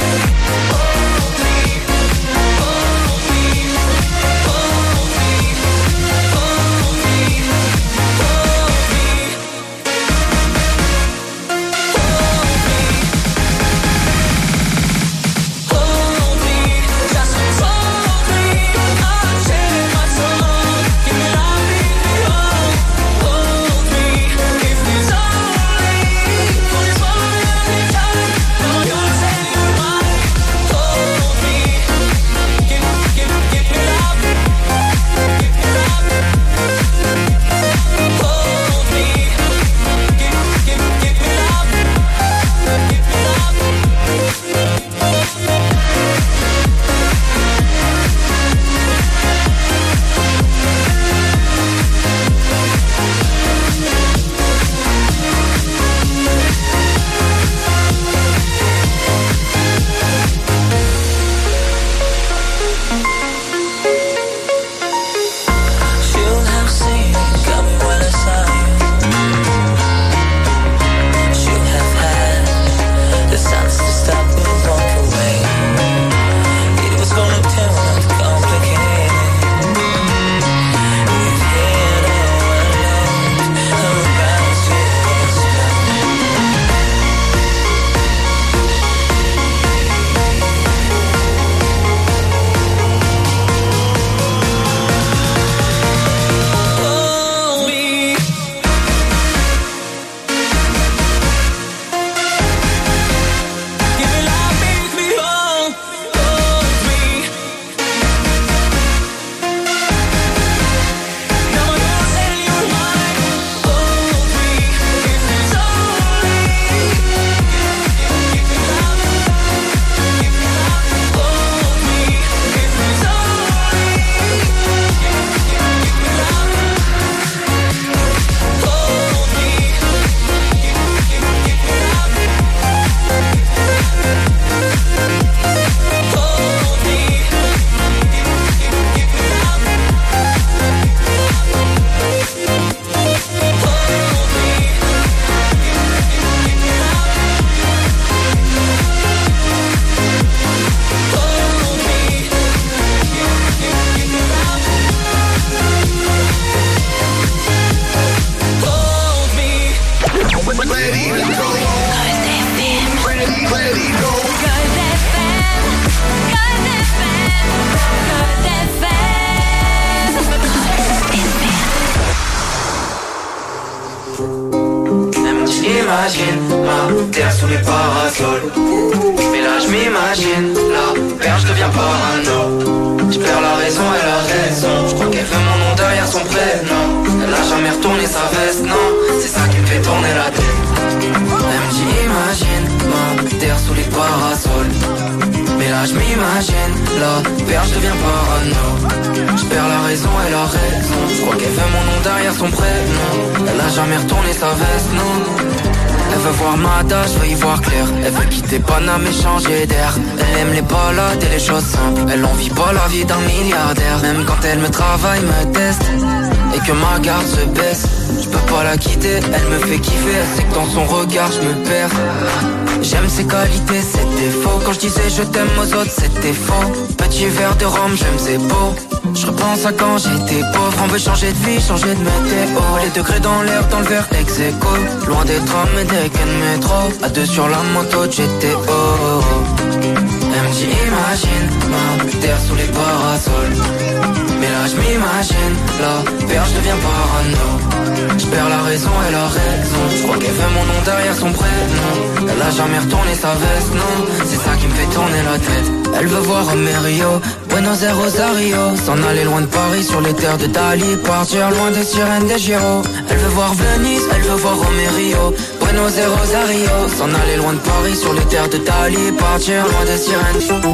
m'imagine ma terre sous les parasols. Mais là je m'imagine la perche devient parano. Je perds la raison et la raison. Je crois qu'elle veut mon nom derrière son prénom. Elle a jamais retourné sa veste, non. C'est ça qui me fait tourner la tête. Elle me dit imagine ma terre sous les parasols. Mais là je m'imagine la perche devient parano. Je perds la raison et la raison. Je crois qu'elle veut mon nom derrière son prénom. Elle a jamais retourné sa veste, non. Elle veut voir Mada, je veux y voir clair. Elle veut quitter Paname et changer d'air. Elle aime les balades et les choses simples. Elle en vit pas la vie d'un milliardaire. Même quand elle me travaille, me teste et que ma garde se baisse, je peux pas la quitter, elle me fait kiffer. Elle sait que dans son regard je me perds. J'aime ses qualités, ses défauts. Quand je disais je t'aime aux autres, c'était faux. Petit verre de rhum, j'aime c'est beau. Je repense à quand j'étais pauvre. On veut changer de vie, changer de météo. Les degrés dans l'air, dans le verre ex aequo. Loin des trams et des quais de métro. À deux sur la moto de G T O. Elle me dit imagine ma terre sous les parasols. Mais là je m'imagine la perche devient parano. Je perds la raison et la raison. Je crois qu'elle fait mon nom derrière son prénom. Elle a jamais retourné sa veste, non. C'est ça qui me fait tourner la tête. Elle veut voir Amerio, Buenos Aires, Rosario. S'en aller loin de Paris sur les terres de Dali. Partir loin des sirènes des Giro. Elle veut voir Venise, elle veut voir Amerio, Buenos Aires, Rosario. S'en aller loin de Paris sur les terres de Dali. Partir loin des sirènes.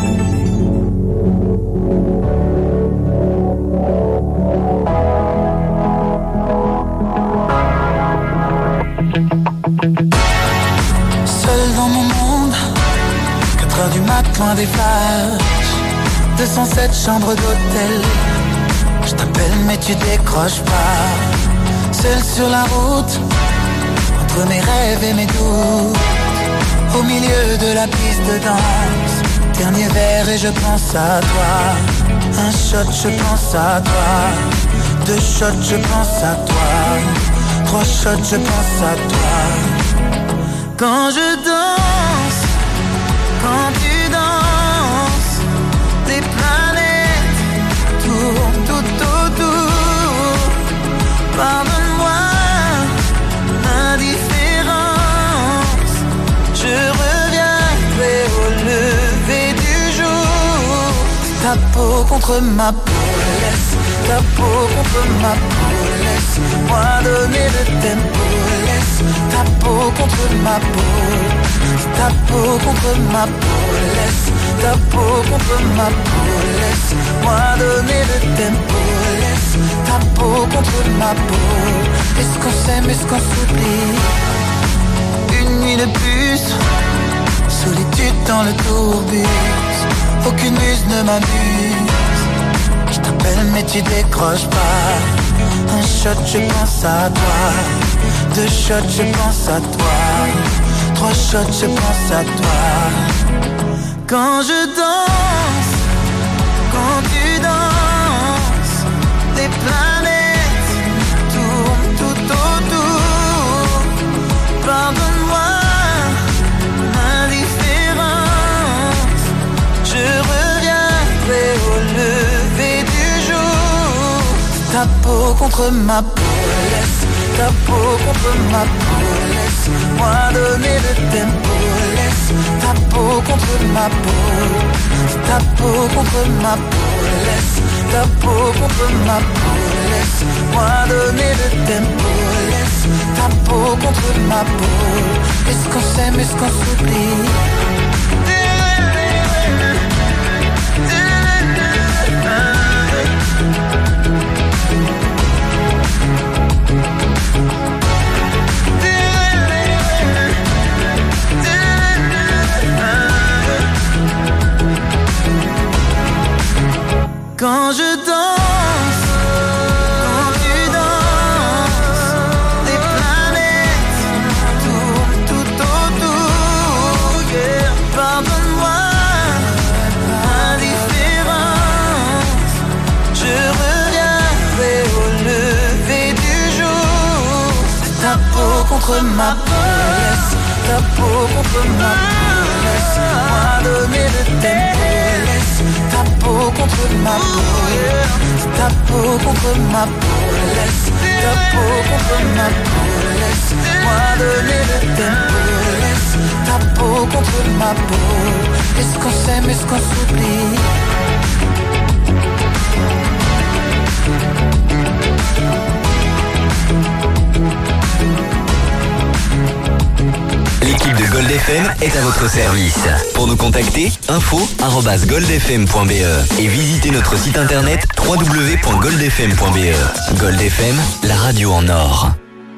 Du matin des flashs, deux cent sept chambres d'hôtel. Je t'appelle mais tu décroches pas. Seul sur la route, entre mes rêves et mes doutes, au milieu de la piste de danse. Dernier verre et je pense à toi. Un shot, je pense à toi. Deux shots, je pense à toi. Trois shots, je pense à toi. Quand je danse, quand tu danses, les planètes tournent tout autour. Pardonne-moi l'indifférence. Je reviendrai au lever du jour. Ta peau contre ma peau, laisse ta peau contre ma peau, laisse-moi donner le tempo, laisse ta peau contre ma peau. Ta peau contre ma peau, laisse ta peau contre ma peau, laisse-moi donner le tempo, laisse ta peau contre ma peau. Est-ce qu'on s'aime, est-ce qu'on s'oublie? Une nuit de plus, solitude dans le tourbus, aucune muse ne m'amuse. Je t'appelle mais tu décroches pas. Un shot, je pense à toi. Deux shots, je pense à toi. Trois shots, je pense à toi. Quand je danse, quand tu danses, les planètes tournent tout autour. Pardonne-moi l'indifférence. Je reviendrai au lever du jour. Ta peau contre ma peau, laisse ta peau contre ma peau, laisse-moi donner le tempo, laisse ta peau contre ma peau, ta peau contre ma peau, laisse ta peau contre ma peau, laisse-moi donner le tempo, laisse ta peau contre ma peau. Est-ce qu'on s'aime, est-ce qu'on s'oublie? Quand je danse, quand tu danses, les planètes tournent tout autour. Yeah. Pardonne-moi l'indifférence. Je reviendrai au lever du jour. Ta peau contre ma peau, laisse ta peau contre ma peau, laisse-moi donner le tempo, laisse ta peau peau contre ma peau, ta peau contre ma peau, laisse ta peau contre ma peau, laisse-moi donner le tempo, laisse ta peau contre ma peau. Est-ce qu'on s'aime, est-ce qu'on s'oublie? L'équipe de Gold F M est à votre service. Pour nous contacter, info arobase gold f m point b e et visitez notre site internet w w w point gold f m point b e. Gold F M, la radio en or.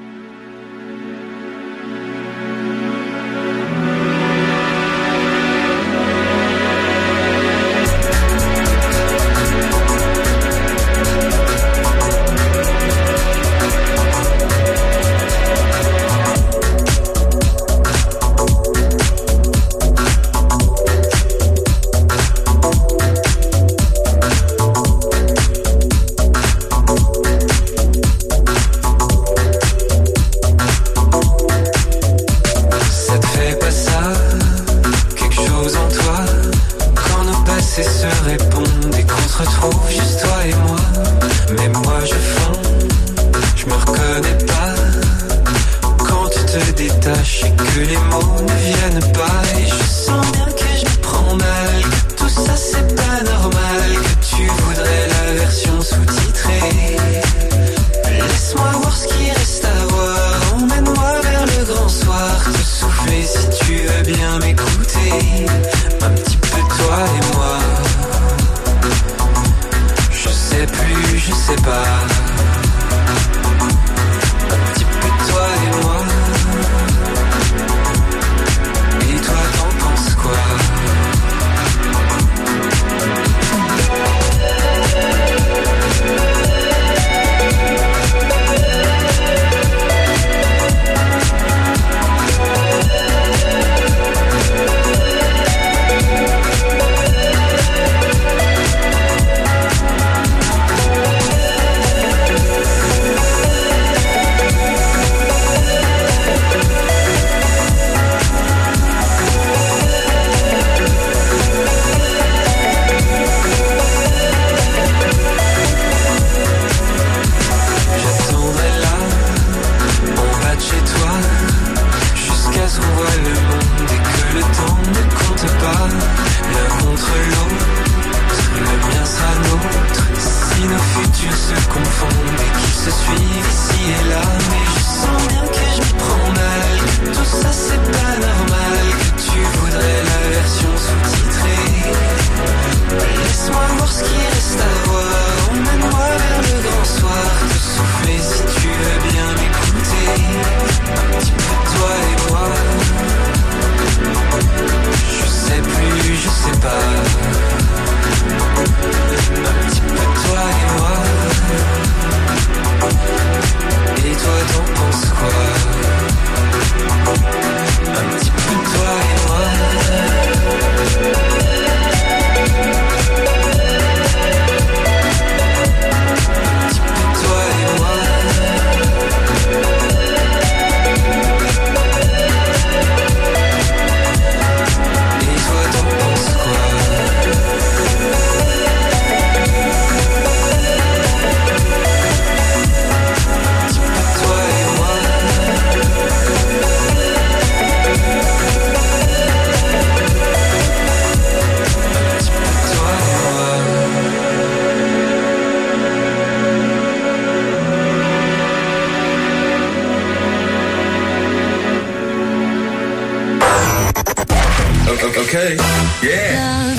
Okay, yeah.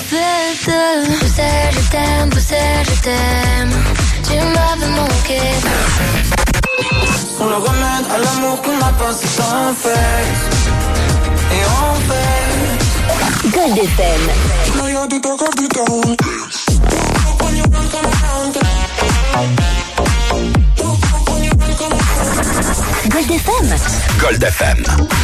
Poussais, je t'aime, poussais, je t'aime. Tu m'avais manqué. Sans le remède à l'amour qu'on n'a pas, c'est un fait. Et on fait Gold F M. Gold F M. Gold F M.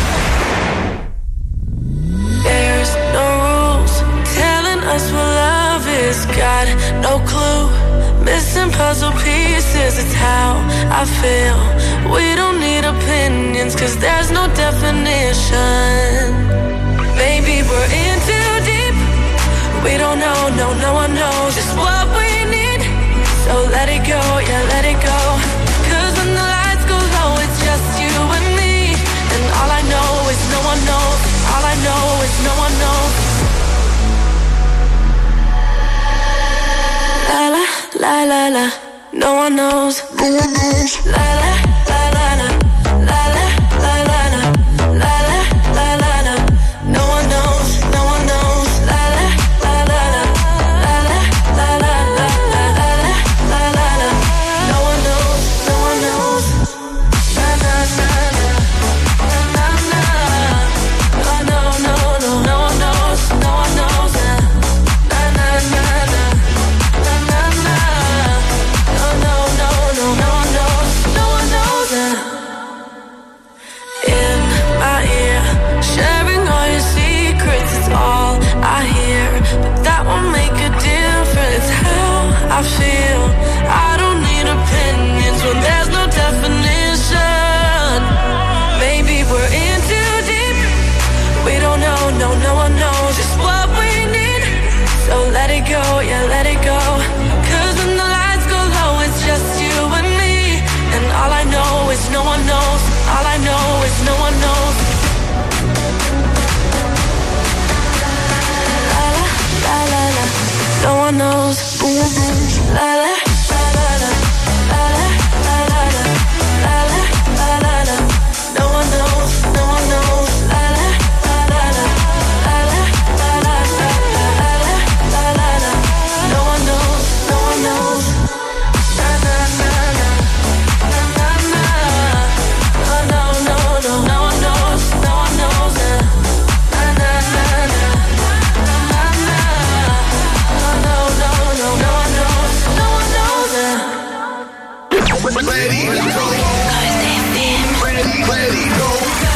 There's no rules telling us what love is. Got no clue. Missing puzzle pieces, it's how I feel. We don't need opinions, cause there's no definition. Maybe we're in too deep. We don't know, no, no one knows just what we need. So let it go, yeah, let it go. Cause when the lights go low, it's just you and me. And all I know is no one knows. All I know is no one knows. La la, la la la, no one knows. No one knows. La la, la la la, la la, la la la, la la, la la la. No one knows, no one knows. La la, la la la, la la, la la la, la la, la la la. No one knows, no one knows. Na na na na, na na na. Oh no no no, no one knows, no one knows. Na na na na. Sharing all your secrets, it's all I hear. But that won't make a difference how I feel. I don't need opinions when there's no definition. Maybe we're in too deep. We don't know, no, no one knows just what we need. So let it go, yeah, let it go. Cause when the lights go low, it's just you and me. And all I know is no one knows. All I know is no one knows. La la la, no one knows. La la, la la la, la la, la la la, la la, la la la. No one knows, no one knows. La la, la la la, la la, la la la, la la, la la la. No one knows, no one knows. Na na na na, na na na. Oh no no no, no one knows, no one knows. Na na na na. Ready, go. Ready, ready, go.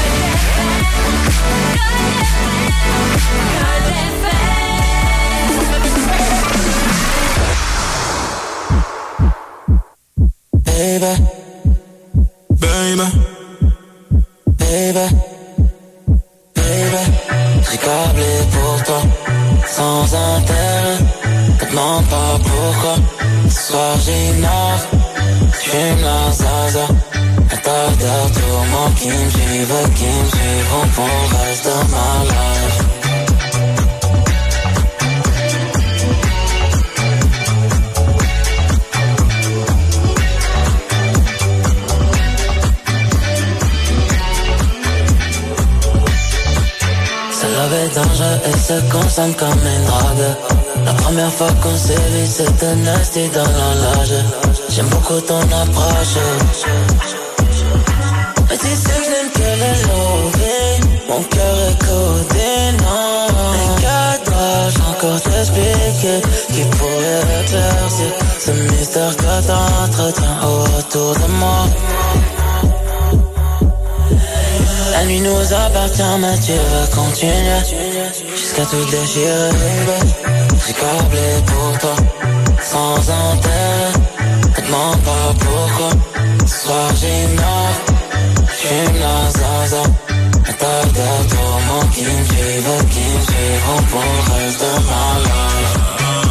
Baby, baby, baby, baby, j'ai câblé pour toi, sans intérêt. Ne te demande pas pourquoi. Ce soir j'ignore. J'fume la zaza, un tas de tourments qui me suivent, qui me suivront pour le reste de ma life. C'est love est dangereux et se consomme comme une drogue. La première fois qu'on s'est vu, c'était nasty dans l'horloge. J'aime beaucoup ton approche. Mais tu sais que je n'aime que le loving. Mon cœur est codé, non. Mais que dois-je encore t'expliquer qui pourrait éclaircir ce mystère que t'entretiens autour de moi? La nuit nous appartient, mais tu veux continuer jusqu'à tout déchirer, baby. J'ai câblé pour toi, sans intérêt. Ne demande pas pourquoi. Ce soir j'ignore. J'fume la zaza, un tas de tourments qui me suivent, qui me suivront pour le reste de ma life.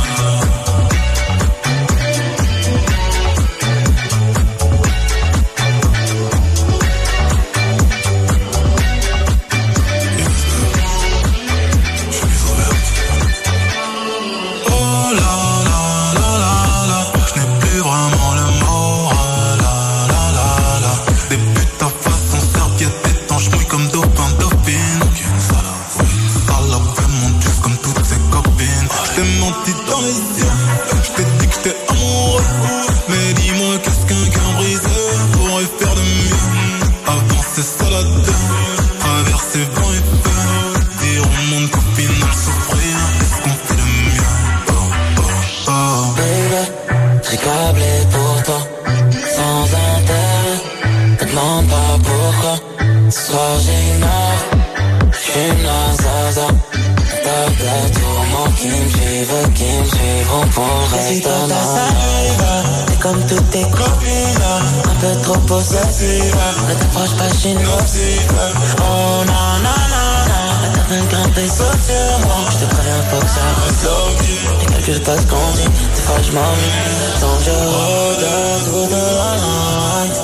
Soir j'ignore, j'fume la zaza. T'as des tourments qui me suivent, qui me suivront pour le reste de ma vie. T'es comme toutes tes copines, un peu trop possessive. Ne t'approche pas, je suis nocive. Oh non, non, non, non. train de grimper sur moi. Je te préviens pas que ça reste loqué. Y'a quelques passes qu'on dit, des fois je m'ennuie. Donc je rôde tout de la night.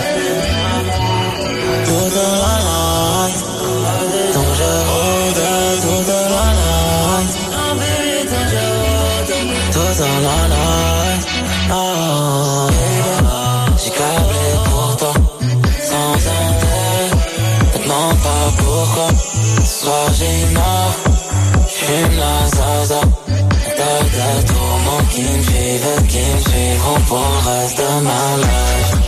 Tout de la night. Donc je rôde tout de la night. Tout de la night. Oh, baby, j'ai câblé pour toi, sans intérêt. Ne demande pas pourquoi. Ce soir j'ai marre, j'fume la zaza. T'as des tourments qui me suivent, qui me suivront pour le reste de ma life.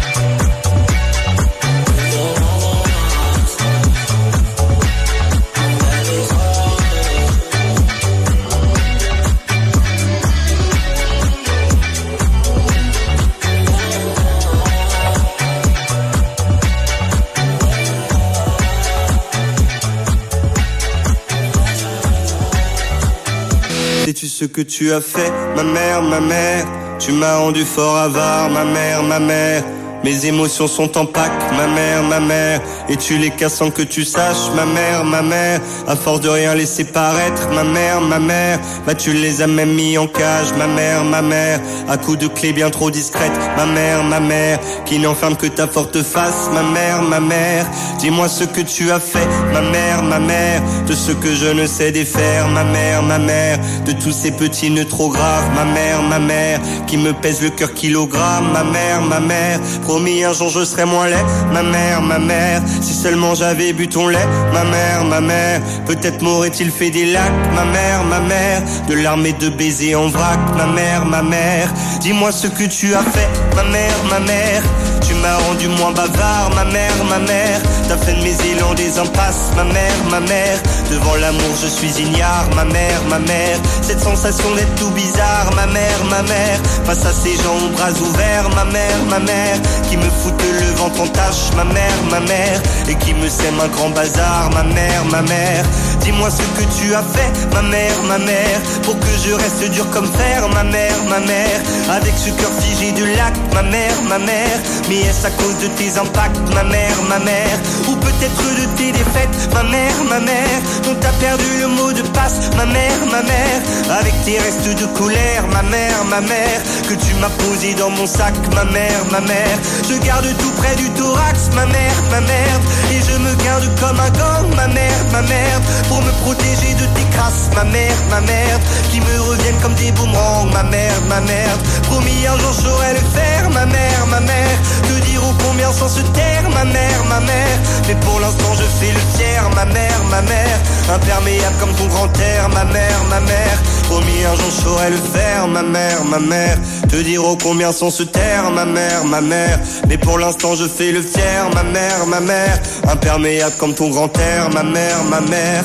Sais-tu ce que tu as fait, ma mère, ma mère? Tu m'as rendu fort avare, ma mère, ma mère. Mes émotions sont en pack, ma mère, ma mère. Et tu les casses sans que tu saches, ma mère, ma mère. À force de rien laisser paraître, ma mère, ma mère. Bah tu les as même mis en cage, ma mère, ma mère. À coups de clé bien trop discrète, ma mère, ma mère. Qui n'enferme que ta forte face, ma mère, ma mère. Dis-moi ce que tu as fait, ma mère, ma mère. De ce que je ne sais défaire, ma mère, ma mère. De tous ces petits nœuds trop graves, ma mère, ma mère. Qui me pèse le cœur kilogramme, ma mère, ma mère. Promis un jour je serai moins laid, ma mère, ma mère. Si seulement j'avais bu ton lait, ma mère, ma mère. Peut-être m'aurait-il fait des lacs, ma mère, ma mère. De larmes et de baisers en vrac, ma mère, ma mère. Dis-moi ce que tu as fait, ma mère, ma mère. Tu m'as rendu moins bavard, ma mère, ma mère. T'as fait de mes élans des impasses, ma mère, ma mère. Devant l'amour je suis ignare, ma mère, ma mère. Cette sensation d'être tout bizarre, ma mère, ma mère. Face à ces gens aux bras ouverts, ma mère, ma mère. Qui me foutent le ventre en tâche, ma mère, ma mère. Et qui me sème un grand bazar, ma mère, ma mère. Dis-moi ce que tu as fait, ma mère, ma mère. Pour que je reste dur comme fer, ma mère, ma mère. Avec ce cœur figé de lac, ma mère, ma mère. Mais est-ce à cause de tes impacts, ma mère, ma mère? Ou peut-être de tes défaites, ma mère, ma mère. Dont t'as perdu le mot de passe, ma mère, ma mère. Avec tes restes de colère, ma mère, ma mère. Que tu m'as posé dans mon sac, ma mère, ma mère. Je garde tout près du thorax, ma mère, ma mère. Et je me garde comme un gang, ma mère, ma mère. Pour me protéger de tes crasses, ma mère, ma mère. Qui me reviennent comme des boomerangs, ma mère, ma mère. Promis un jour je saurais le faire, ma mère, ma mère. Te dire ô combien sans se taire, ma mère, ma mère. Mais pour l'instant je fais le fier, ma mère, ma mère. Imperméable comme ton grand air, ma mère, ma mère. Promis un jour je saurais le faire, ma mère, ma mère. Te dire ô combien sans se taire, ma mère, ma mère. Mais pour l'instant je fais le fier, ma mère, ma mère. Imperméable comme ton grand air, ma mère, ma mère.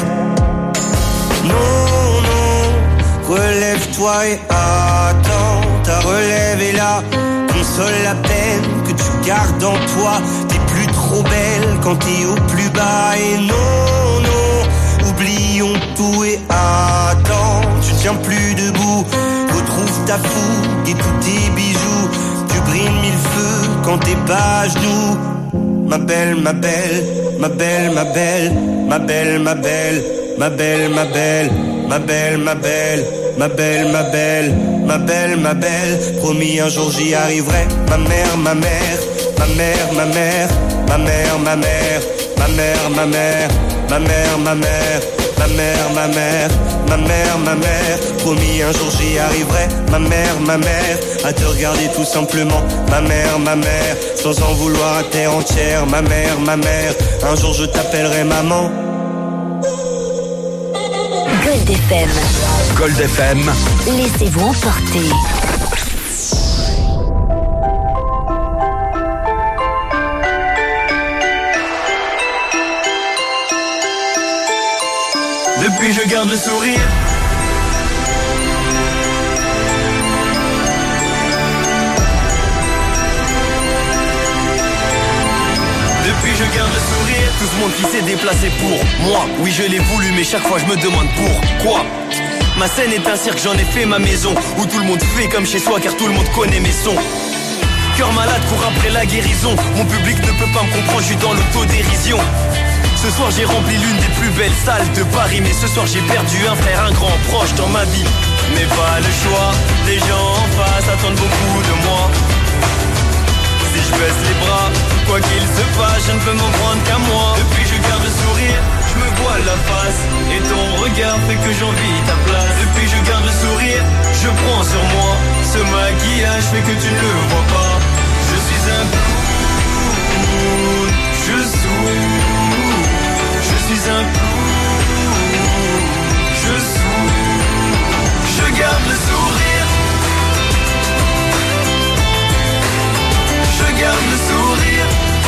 Non, non, relève-toi et attends. Ta relève est là, console la peine que tu gardes en toi. T'es plus trop belle quand t'es au plus bas. Et non, non, oublions tout et attends. Tu tiens plus debout, retrouve ta fougue et tous tes bijoux. Tu brilles mille feux quand t'es pas à genoux. Ma belle, ma belle, ma belle, ma belle, ma belle, ma belle, ma belle, ma belle, ma belle, ma belle, ma belle, ma belle, ma belle, ma belle. Promis un jour j'y arriverai. Ma mère, ma mère, ma mère, ma mère, ma mère, ma mère, ma mère, ma mère, ma mère, ma mère, ma mère, ma mère, ma mère, ma mère. Promis un jour j'y arriverai. Ma mère, ma mère, à te regarder tout simplement. Ma mère, ma mère, sans en vouloir à terre entière. Ma mère, ma mère, un jour je t'appellerai maman. Gold F M. Gold F M. Laissez-vous emporter. Depuis je garde le sourire. Depuis je garde le sourire. Tout ce monde qui s'est déplacé pour moi. Oui je l'ai voulu mais chaque fois je me demande pourquoi. Ma scène est un cirque, j'en ai fait ma maison. Où tout le monde fait comme chez soi car tout le monde connaît mes sons. Cœur malade court après la guérison. Mon public ne peut pas me comprendre, je suis dans l'autodérision. Ce soir j'ai rempli l'une des plus belles salles de Paris. Mais ce soir j'ai perdu un frère, un grand proche dans ma vie. Mais pas le choix, les gens en face attendent beaucoup de moi. Si je baisse les bras, quoi qu'il se passe, je ne peux m'en prendre qu'à moi. Depuis je garde le sourire, je me voile la face. Et ton regard fait que j'envie ta place. Depuis je garde le sourire, je prends sur moi. Ce maquillage fait que tu ne le vois pas. Je suis un clown, je souris. Je suis un clown, je souris. Je garde le sourire. Je garde le sourire.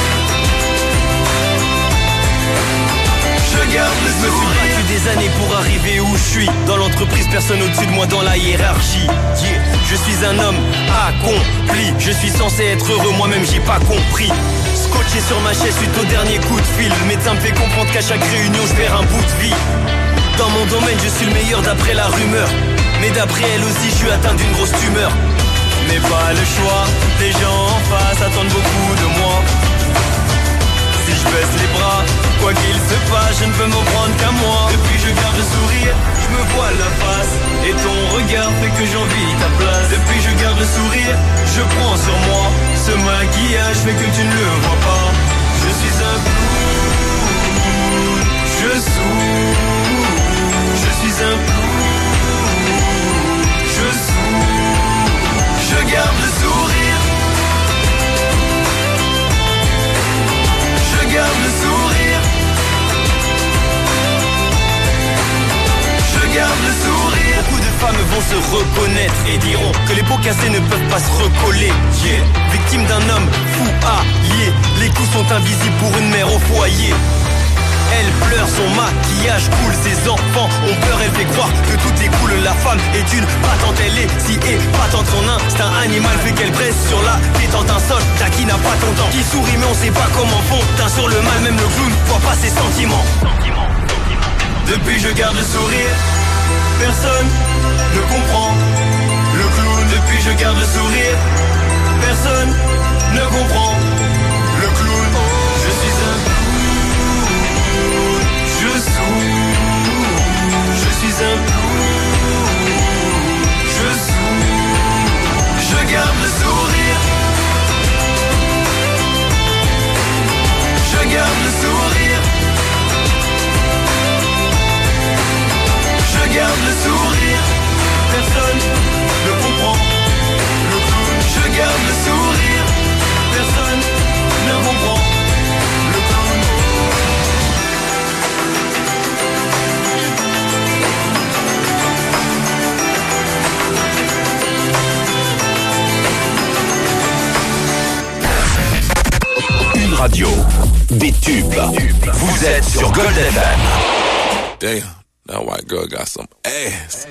Je garde le sourire. Je me suis battu des années pour arriver où je suis. Dans l'entreprise, personne au-dessus de moi dans la hiérarchie. Yeah. Je suis un homme accompli. Je suis censé être heureux, moi-même j'ai pas compris. Scotché sur ma chaise suite au dernier coup de fil. Le médecin me fait comprendre qu'à chaque réunion je perds un bout de vie. Dans mon domaine je suis le meilleur d'après la rumeur. Mais d'après elle aussi je suis atteint d'une grosse tumeur. Mais pas le choix, les gens en face attendent beaucoup de moi. Si je baisse les bras, quoi qu'il se passe, je ne peux m'en prendre qu'à moi. Depuis je garde le sourire, je me voile la face. Et ton regard fait que j'envie ta place. Depuis je garde le sourire, je prends sur moi. Ce maquillage fait que tu ne le vois pas. Je suis un clown, je souris. Je suis un clown, je souris. Je garde le sourire. Je garde le sourire. Je garde le sourire. Beaucoup de femmes vont se reconnaître et diront que les pots cassés ne peuvent pas se recoller. Yeah. Victime d'un homme fou allié, les coups sont invisibles pour une mère au foyer. Elle pleure, son maquillage coule, ses enfants ont peur, elle fait croire que tout est cool. La femme est une patente, elle est si épatante. Son instinct animal fait qu'elle presse sur la détente. Un soldat qui n'a pas ton temps, qui sourit mais on sait pas comment font. Teint sur le mal, même le clown voit pas ses sentiments. Depuis je garde le sourire, personne ne comprend. Le clown, depuis je garde le sourire, personne ne comprend. Le clown, je suis un je souris, je suis un clown, je souris, je garde le sourire, je garde le sourire, je garde le sourire, personne ne comprend, le clown, je garde le sourire, personne ne comprend, le clown. Une radio, des tubes. Vous êtes sur Gold F M. Damn, that white girl got some ass.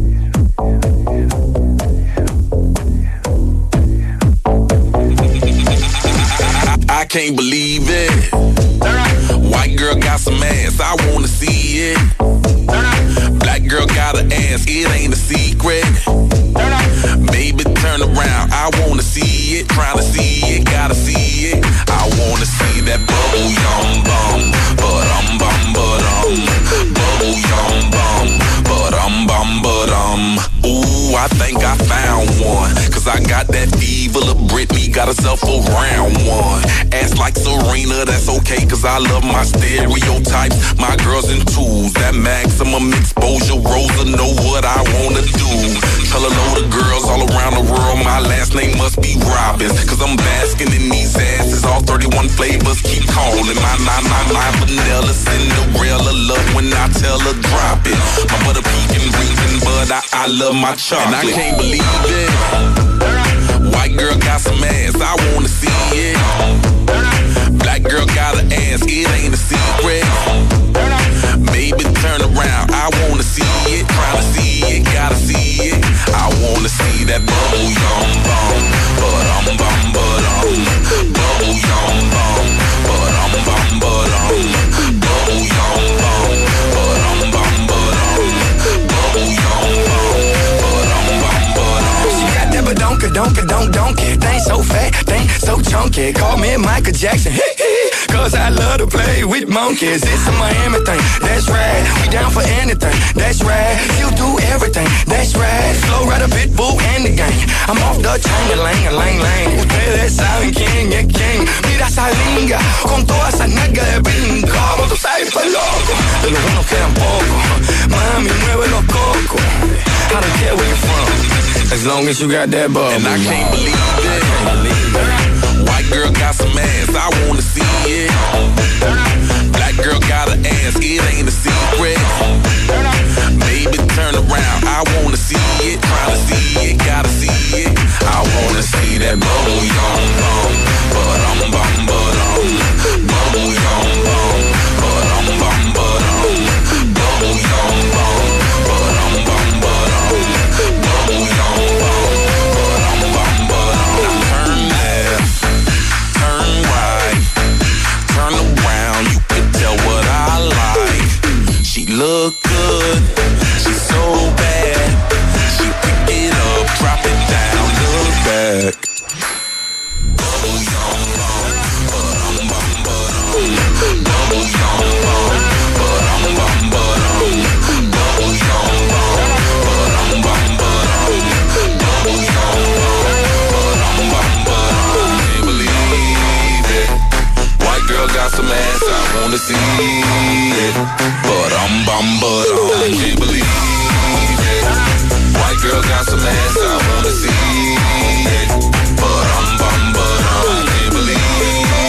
I can't believe it. White girl got some ass, I wanna see it. Black girl got an ass, it ain't a secret. Baby, turn around, I wanna see it. Tryna see it, gotta see it. I wanna see that bubble yum bum, but um bum but um, bubble yum bum, but um bum but um. Ooh, I think I found one, cause I got that fever. Lil' Britney got herself a round one. Ass like Serena, that's okay, cause I love my stereotypes. My girls in twos, that maximum exposure. Rosa know what I wanna do. Tell a load of girls all around the world my last name must be Robbins, cause I'm basking in these asses. All thirty-one flavors keep calling. My nine nine nine vanilla Cinderella love when I tell her drop it. My butter pecan reason, but I, I love my chocolate. And I can't believe it. White girl got some ass, I wanna see it. Black girl got an ass, it ain't a secret. Baby, turn around, I wanna see it. Tryna see it, gotta see it. I wanna see that bubble yum bum, but um bum but um, bubble yum bum, but um bum but um, bubble yum bum, but um bum but um, bubble yum bum, but um bum but um. She got that badonka, don't, don't care. Thing so fat, thing so chunky. Call me Michael Jackson, cause I love to play with monkeys. It's a Miami thing, that's right. We down for anything, that's right. You do everything, that's right. Flow right a pit bull and the gang. I'm off the chain, lang, lang, lang. Ustedes saben quién es quién. Mira esa linga, con toda esa nalga de brinco. Como tú sabes, pues loco, de los buenos quedan pocos. Mami, mueve los cocos. I don't care where you're from, as long as you got that bubble. And I can't believe it. Can't believe it. White girl got some ass, I wanna see it. Black girl got an ass, it ain't a secret. Baby, turn around, I wanna see it. Tryna see it, gotta see it. I wanna see that bubble yum bum, but um bum but um bubble yum bum, but um bum but um bubble yum bum, but um bum but um bubble yum bum, but um bum but um. Turn left, turn right, turn around. You can tell what I like. She look good, she's so bad. She pick it up, drop it down, look back. Bubble yum bum, but um bum but um. Bubble yum bum, but um bum but um. Bubble yum bum, but um bum but um. Bubble yum bum, but um bum but um. Can't believe it. White girl got some ass, I wanna see it. But um bum but um. Can't believe it. White girl got some ass, I wanna see it. But um bum but um. Can't believe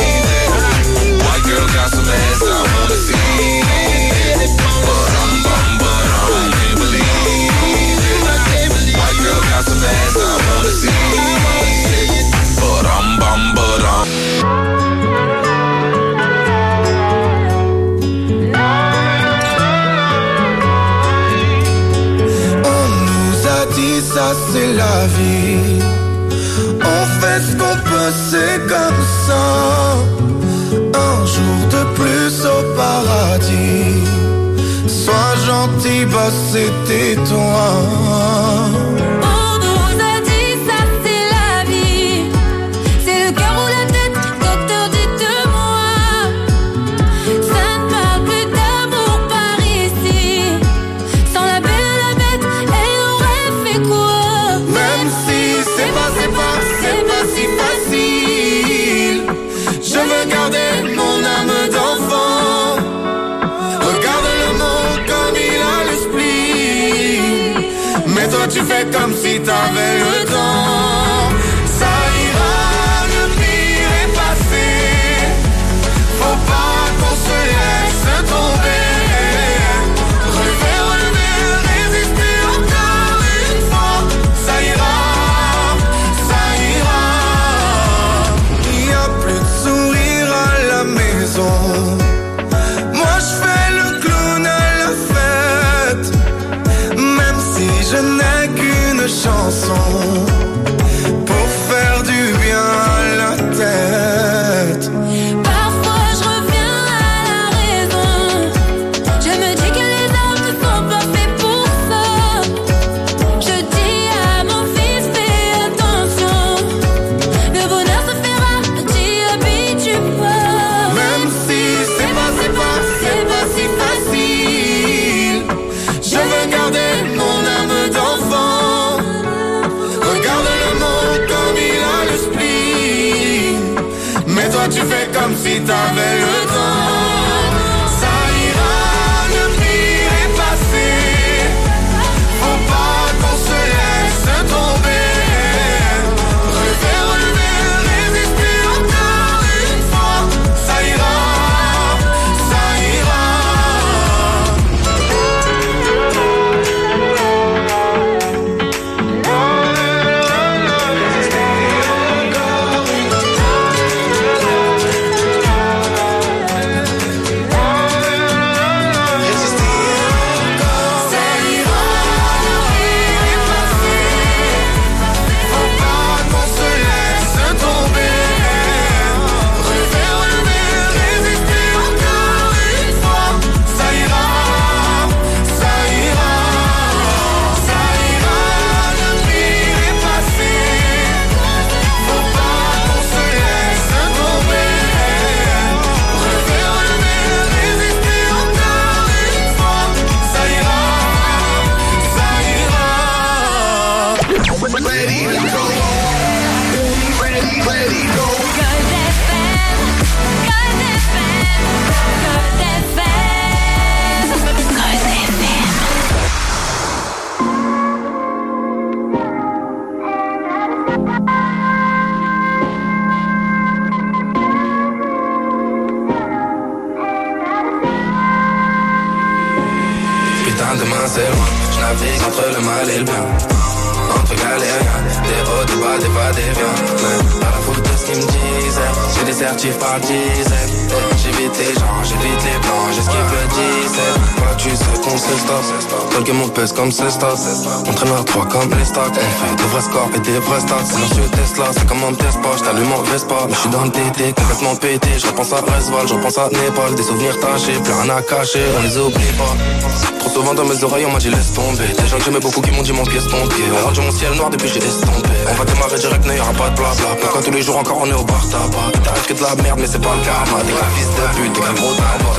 it. White girl got some ass, I wanna see it. But um bum but um. Can't believe it. White girl got some ass, I wanna see it. But um bum but um. Ça c'est la vie. On fait ce qu'on peut, c'est comme ça. Un jour de plus au paradis. Sois gentil, bah c'était toi. Tu fais comme si t'avais le temps. Ça ira, le pire est passé. Faut pas qu'on se laisse tomber. Relever, relever, résister encore une fois. Ça ira, ça ira. Il y a plus de sourire à la maison. Moi je fais le clown à la fête. Même si je n'ai qu'une chanson pour faire du bien à la tête. Parfois je reviens à la raison. Je me dis que les hommes ne sont pas faits pour ça. Je dis à mon fils fais attention. Le bonheur se fera, t'y habitues pas. Même si c'est pas, c'est pas, c'est pas si facile. Je veux garder mon âme d'enfant. Regarde le monde comme il a le spleen. Mais toi tu fais comme si t'avais le temps. Ça ira, le pire est passé. Faut pas qu'on se laisse tomber. Relever, relever, résister encore une fois. Ça ira, ça ira. navigue entre le mal et le bien. Entre galériens, des hauts, des bas, des bas, des viens. Mais à la faute de ce qu'ils me disaient, j'ai des certifs par dizaines. J'évite les gens, j'évite les blancs, j'esquive le dix-sept. Voilà, tu sais qu'on se stoppe, tel que mon pèse comme ce stop. On traîne à trois comme les stocks. On fait des vrais scores et des vrais stats. Silencieux Tesla, c'est comme on me teste pas. J't'allume en Vespa, mais j'suis dans le T T, complètement pété. J'repense à Resval, j'repense à Népal. Des souvenirs tachés, plus rien à cacher, on les oublie pas. Trop souvent dans mes oreilles, on m'a dit laisse tomber. Des gens que j'aimais beaucoup qui m'ont dit mon pied ton pied. On rendu mon ciel noir depuis j'ai estompé. On va démarrer direct, n'y aura pas de blabla. Pourquoi tous les jours encore on est au bar tabac? T'arrives que de la merde mais c'est pas le karma. T'es qu'un fils de pute, t'es qu'un gros tabac.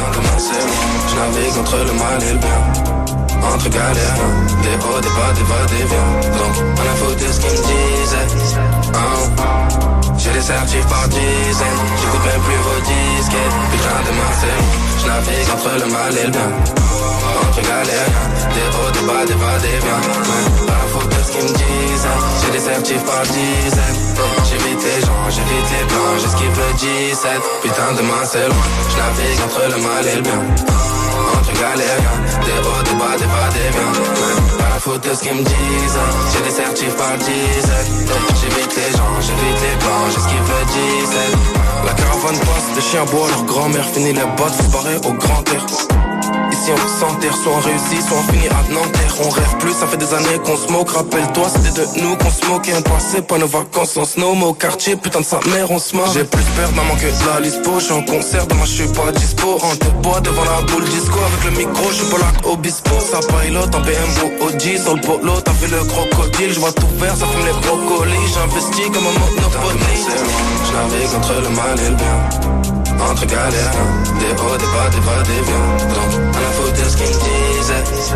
Je navigue entre le mal et le bien. Entre galères, des hauts, des bas, des bas, des viens. Donc on a foutu ce qu'ils me disaient. Oh. J'ai des certifs par dizaines. J'écoute même plus vos disquettes. Putain de Marseille, je navigue entre le mal et le bien. Entre galères, des hauts, des bas, des bas, des viens. Pas la faute de ce qu'ils me disaient. J'ai des certifs par dizaines. J'évite les gens, j'évite les blancs, j'esquive le dix-sept. Putain de Marseille, je navigue entre le mal et le bien. Entre galériens, des hauts, des bas, des bas, des viens. Pas la faute de ce qu'ils me disent. J'ai des certifs par dizaines. J'évite les gens, j'évite les blancs, j'esquive le dix-sept. La caravane passe, des chiens bois, leur grand-mère finit les bottes, faut se barrer au grand air. Ici on s'enterre, soit on réussit, soit on finit à Nanterre. On rêve plus, ça fait des années qu'on se moque. Rappelle-toi, c'était de nous qu'on se moquait. On passait pas nos vacances en snow, mais au quartier, putain de sa mère, on se marre. J'ai plus peur maman que de la lispo. J'suis en concert, demain j'suis pas dispo. En te bois devant la boule disco. Avec le micro, j'suis pas là obispo. Ça pilote en B M W O G. Sur le polo, t'as vu le crocodile. J'vois tout vert, ça fume les brocolis. J'investis comme un monopoly. J'navigue entre le mal et le bien. Entre galères, des hauts, des bas, des bas, des viens. Donc, à la faute de ce qu'ils me disaient.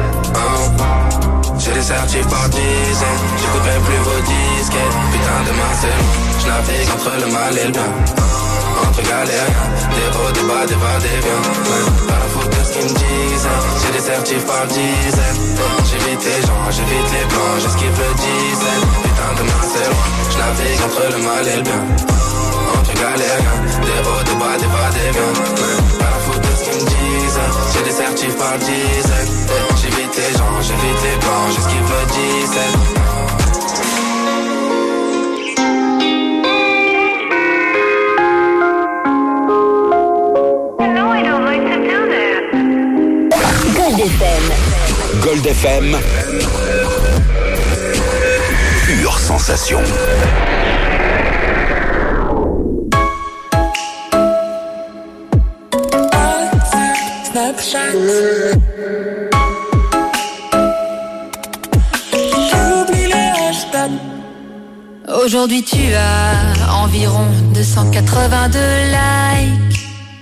Oh. J'ai des certifs par dizaines. J'écoute même plus vos disquettes. Putain de Marseille, j'navigue entre le mal et le bien. Entre galères, des hauts, des bas, des bas, des viens. À la faute de ce qu'ils me disaient. J'ai des certifs par dizaines. J'évite les gens, j'évite les blancs, j'esquive le dix-sept. Putain de Marseille, j'navigue entre le mal et le bien. Entre galériens, des hauts, des bas, des bas, des viens. Pas la faute de ce qu'ils me disent. J'ai des certifs par dizaines. J'évite les gens, j'évite les blancs, j'esquive le dix-sept. Gold F M. Gold F M. Pure sensation. Snapchat. J'oublie les hashtags. Aujourd'hui tu as environ deux cent quatre-vingt-deux likes,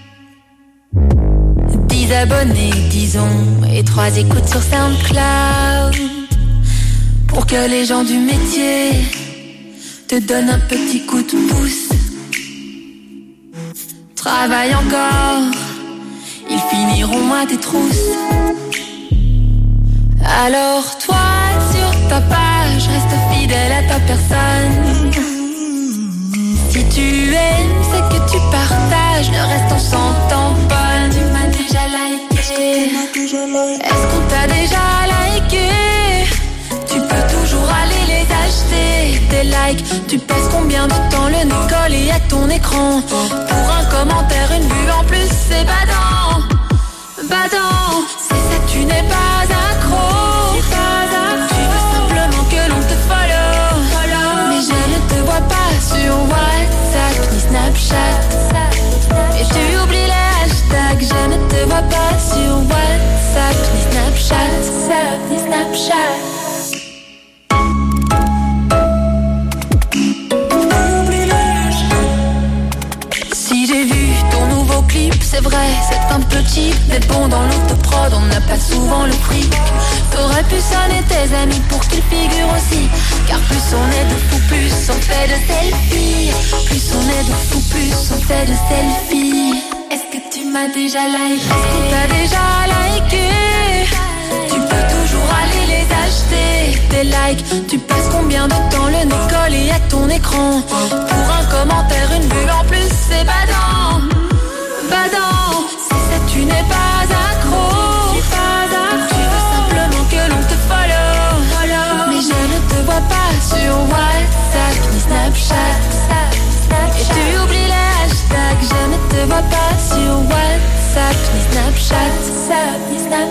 dix abonnés disons et trois écoutes sur SoundCloud. Pour que les gens du métier te donnent un petit coup de pouce. Travaille encore, ils finiront à tes trousses. Alors toi sur ta page, reste fidèle à ta personne. Si tu aimes ce que tu partages, le reste on s'en tamponne. Tu m'as déjà liké, est-ce qu'on t'a déjà liké? Tu peux toujours aller les acheter, tes likes. Tu passes combien de temps le nez collé à ton écran? Pour un commentaire, une vue en plus, c'est badant. Badant, c'est ça, tu n'es pas accro. Tu veux simplement que l'on te follow. Mais je ne te vois pas sur WhatsApp ni Snapchat. Et tu oublies les hashtags. Je ne te vois pas sur WhatsApp ni Snapchat. Ni Snapchat. C'est vrai, c'est un peu cheap d'être bon dans l'autoprod, on n'a pas souvent le fric. T'aurais pu sonner tes amis pour qu'ils figurent aussi. Car plus on est de fous, plus on fait de selfies. Plus on est de fous, plus on fait de selfies. Est-ce que tu m'as déjà liké? Est-ce qu'on t'a déjà liké? Tu peux toujours aller les acheter, tes likes. Tu passes combien de temps le nez collé à ton écran? Pour un commentaire, une vue en plus, c'est badant. Badant, c'est ça, tu n'es pas accro. Tu veux simplement que l'on te follow.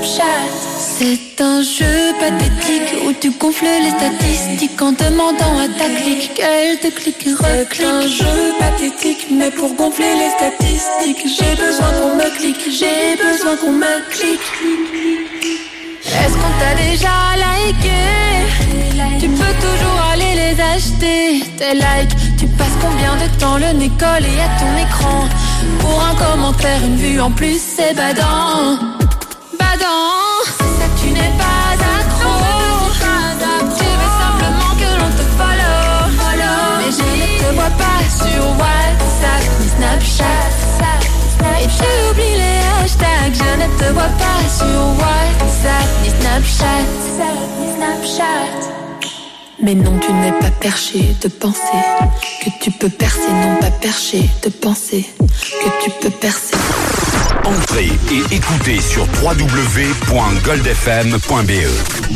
Snapchat. C'est un jeu pathétique où tu gonfles les statistiques en demandant à ta clique qu'elle te clique et reclique. C'est un jeu pathétique, mais pour gonfler les statistiques, j'ai besoin qu'on me clique, j'ai besoin qu'on me clique. Est-ce qu'on t'a déjà liké? Tu peux toujours aller les acheter, tes likes. Tu passes combien de temps le nez collé à ton écran? Pour un commentaire, une vue en plus, c'est badant. Badant. C'est ça, tu n'es pas accro. Tu veux simplement que l'on te follow. Mais je ne te vois pas sur WhatsApp ni Snapchat. Et tu oublies les hashtags. Je ne te vois pas sur WhatsApp ni Snapchat. Ni Snapchat. Mais non, tu n'es pas perché de penser que tu peux percer, non pas perché de penser que tu peux percer. Entrez et écoutez sur w w w point gold f m point b e.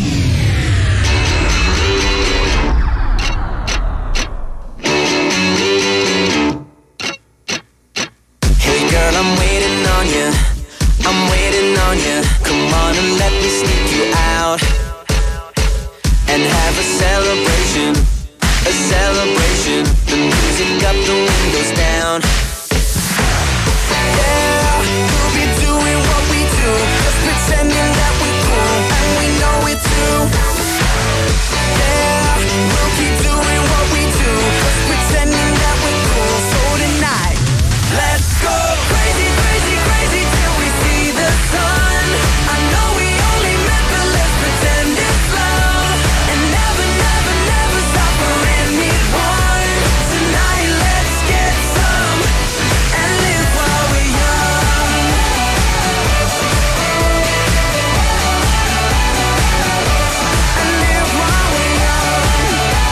Hey girl, I'm waiting on you. I'm waiting on you. Come on and let me sneak you out and have a celebration, a celebration. The music up, the windows down. Yeah, we'll be doing what we do, just pretending that we're cool, and we know it too. Yeah, we'll keep doing what we do, just pretending that we're cool. So tonight, let's go crazy, crazy, crazy till we see the sun. I know we only met, but let's pretend it's love, and never, never, never stop for anyone. Tonight, let's get some and live while we're young. And live while we're young.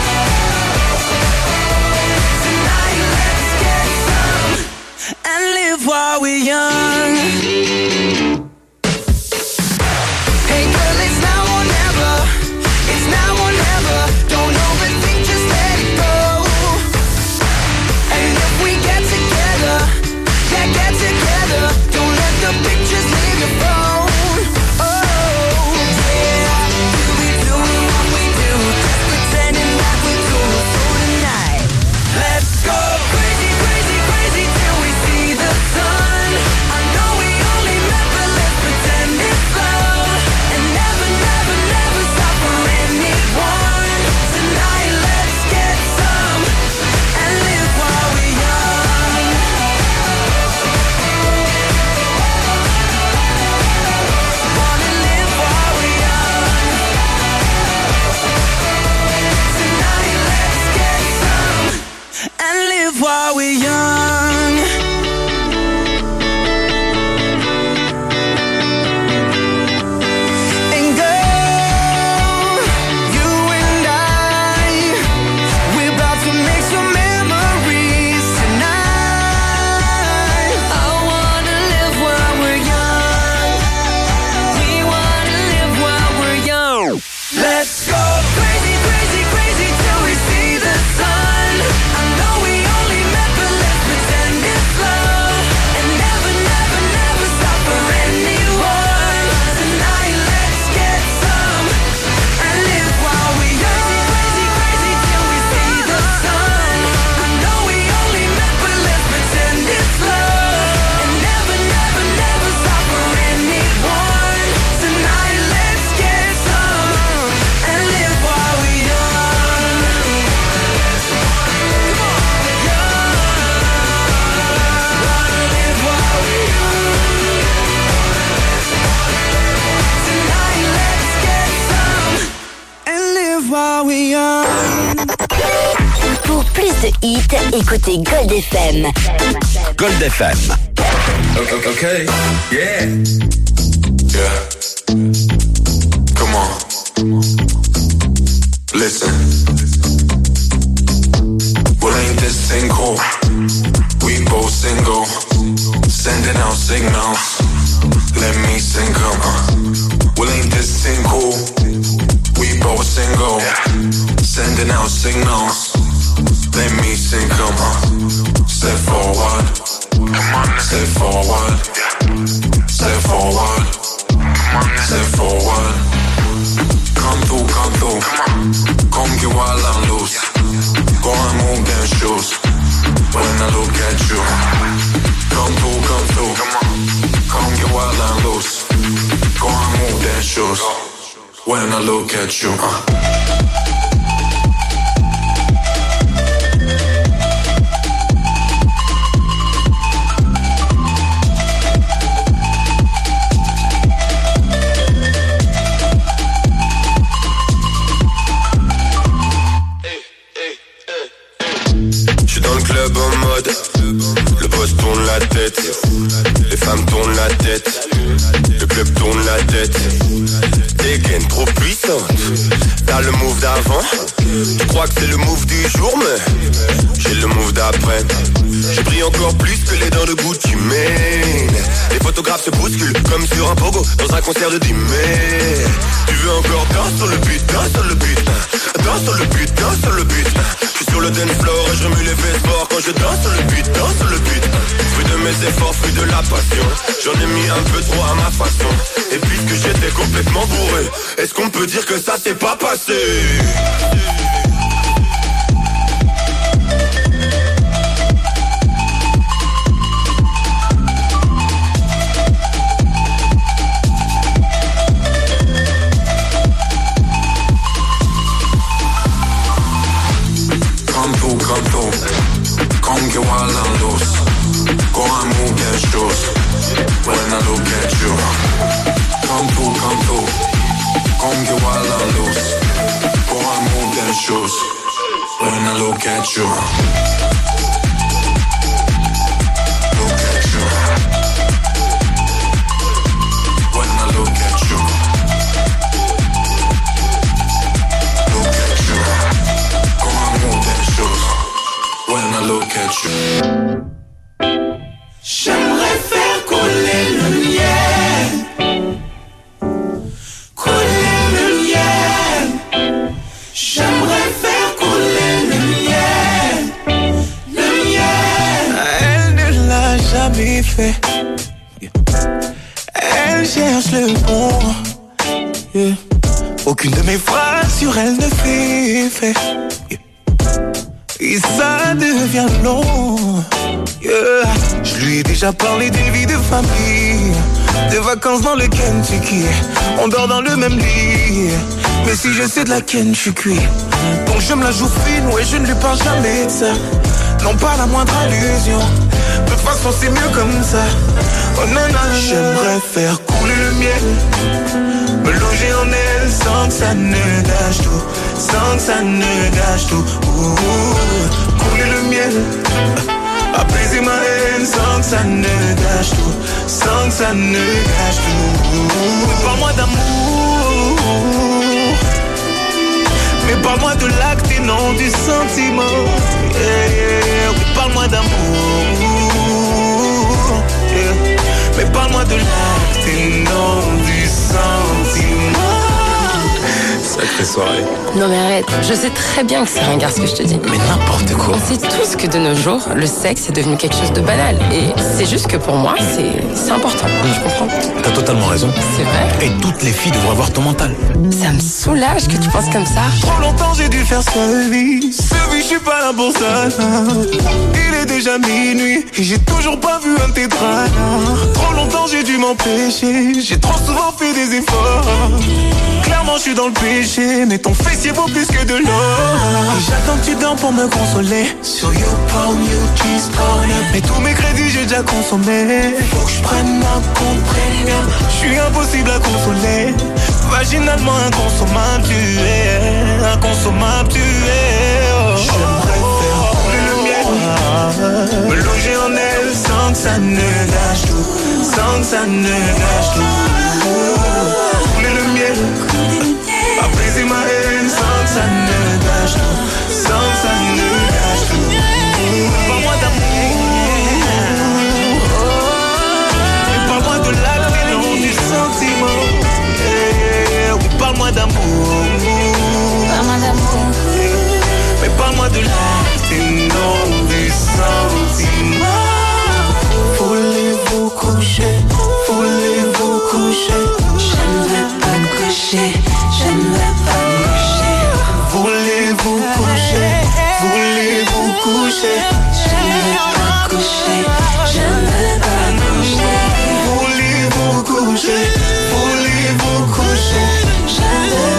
Tonight, let's get some and live while we're young. Hey girl, it's now or never. It's now or never. Don't overthink, just let it go. And if we get together, yeah, get together. Don't let the pictures leave your phone. Oh, yeah, we'll be doing what we do, just pretending that we're cool. So tonight, let's go crazy, crazy, crazy till we see the sun. I know we only met, but let's pretend it's love, and never, never, never stop for anyone. Tonight, let's get some and live while we're young. Wanna live while we're young. Tonight, let's get some and live while we're young. And girl, you and I, we're about to make some memories tonight. I wanna live while we're young. We wanna live while we're young. Let's go crazy, crazy, crazy till we see the sun. I know we only met, but let's pretend it's love, and never, never, never stop for anyone. Tonight, let's get some and live while we're young. Crazy, crazy, crazy till we see the sun. I know we only met, but let's pretend it's love, and never, never, never stop for anyone. Tonight, let's get some and live while we're young. Come on, young. Wanna live while we're young. Tonight, let's get some and live while we're young. Pour plus de hits, écoutez Gold F M. Gold F M. Okay, okay. Yeah. Yeah. Come on. Listen. Well, ain't this thing cool? We both single. Sending out signals. Let me sing them. Well, ain't this thing cool? We both single. Sending out signals. Let me sing them. Step forward. Step forward. Step forward. Step when I look at you. Uh. Club en mode, le boss tourne la tête, les femmes tournent la tête, le club tourne la tête. Des gaines trop puissantes, t'as le move d'avant, tu crois que c'est le move du jour, mais j'ai le move d'après. J'ai pris encore plus que les dents de Gucci Mane. Les photographes se bousculent comme sur un pogo dans un concert de Dimé. Tu veux encore danser sur le beat, danse sur le beat, danse sur le beat, danse sur le beat. Je suis sur le dance floor et je remue les fesses fort quand je danse sur le beat, danse sur le beat. Fruit de mes efforts, fruit de la passion, j'en ai mis un peu trop à ma façon. Et puisque j'étais complètement bourré, est-ce qu'on peut dire que ça s'est pas passé? Come que la luz, con amor que shows, when I look at you. Come through, come through, come que la luz, con amor que shows, when I look at you. Look at you. When I look at you. Look at you. Con amor que shows. When I look at you. J'aimerais faire couler le miel, couler le miel. J'aimerais faire couler le miel, le miel. Elle ne l'a jamais fait. Elle cherche le bon. Yeah. Aucune de mes phrases sur elle ne fait fait. Yeah. Et ça devient long, yeah. Je lui ai déjà parlé d'une vie de famille, de vacances dans le Kentucky. On dort dans le même lit, mais si je sais de laquelle je suis cuit. Donc je me la joue fine, ouais je ne lui parle jamais de ça. Non pas la moindre allusion, de toute façon c'est mieux comme ça. Oh nana, j'aimerais faire couler le miel, me loger en elle sans que ça ne gâche tout, sans que ça ne gâche tout. Ouh, couler le miel, apaiser ma haine sans que ça ne gâche tout, sans que ça ne gâche tout. Mais parle-moi d'amour, mais parle-moi de l'acte et non du sentiment. Yeah, yeah. Oui, parle-moi d'amour, yeah. Mais parle-moi de l'acte et non du sentiment. Sacrée soirée. Non mais arrête, je sais très bien que c'est ringard ce que je te dis. Mais n'importe quoi. On sait tous que de nos jours, le sexe est devenu quelque chose de banal. Et c'est juste que pour moi, c'est, c'est important. Mmh. Tu comprends? T'as totalement raison. C'est vrai. Et toutes les filles devraient avoir ton mental. Ça me soulage que tu penses comme ça. Trop longtemps j'ai dû faire service. Service, je suis pas là pour ça. Il est déjà minuit et j'ai toujours pas vu un tétra. Trop longtemps j'ai dû m'empêcher. J'ai trop souvent fait des efforts. Clairement je suis dans le péché, mais ton fessier vaut plus que de l'or. Et j'attends que tu dors pour me consoler. Sur YouPorn, YouKiss, Pornhub. Mais tous mes crédits j'ai déjà consommé. Faut que je prenne un compte premium. Je suis impossible à consoler. Vaginalement inconsommable tu es, inconsommable tu es. Oh. J'aimerais faire couler le miel, me loger en elle sans que ça ne gâche tout, sans que ça ne gâche tout. Couler le miel, apaiser ma haine sans que ça ne gâche tout, sans que ça ne gâche tout. Parle-moi d'amour, et parle-moi de l'acte et non du sentiment. Yeah, oui, parle-moi d'amour, parle-moi d'amour, mais parle-moi de l'acte et non du sentiment. Voulez-vous coucher, voulez-vous coucher? Je ne vais pas me coucher, je ne vais pas me coucher. Voulez-vous coucher, voulez-vous coucher? Je ne vais pas coucher, je ne vais pas coucher. Voulez-vous coucher, voulez-vous coucher? Je ne vais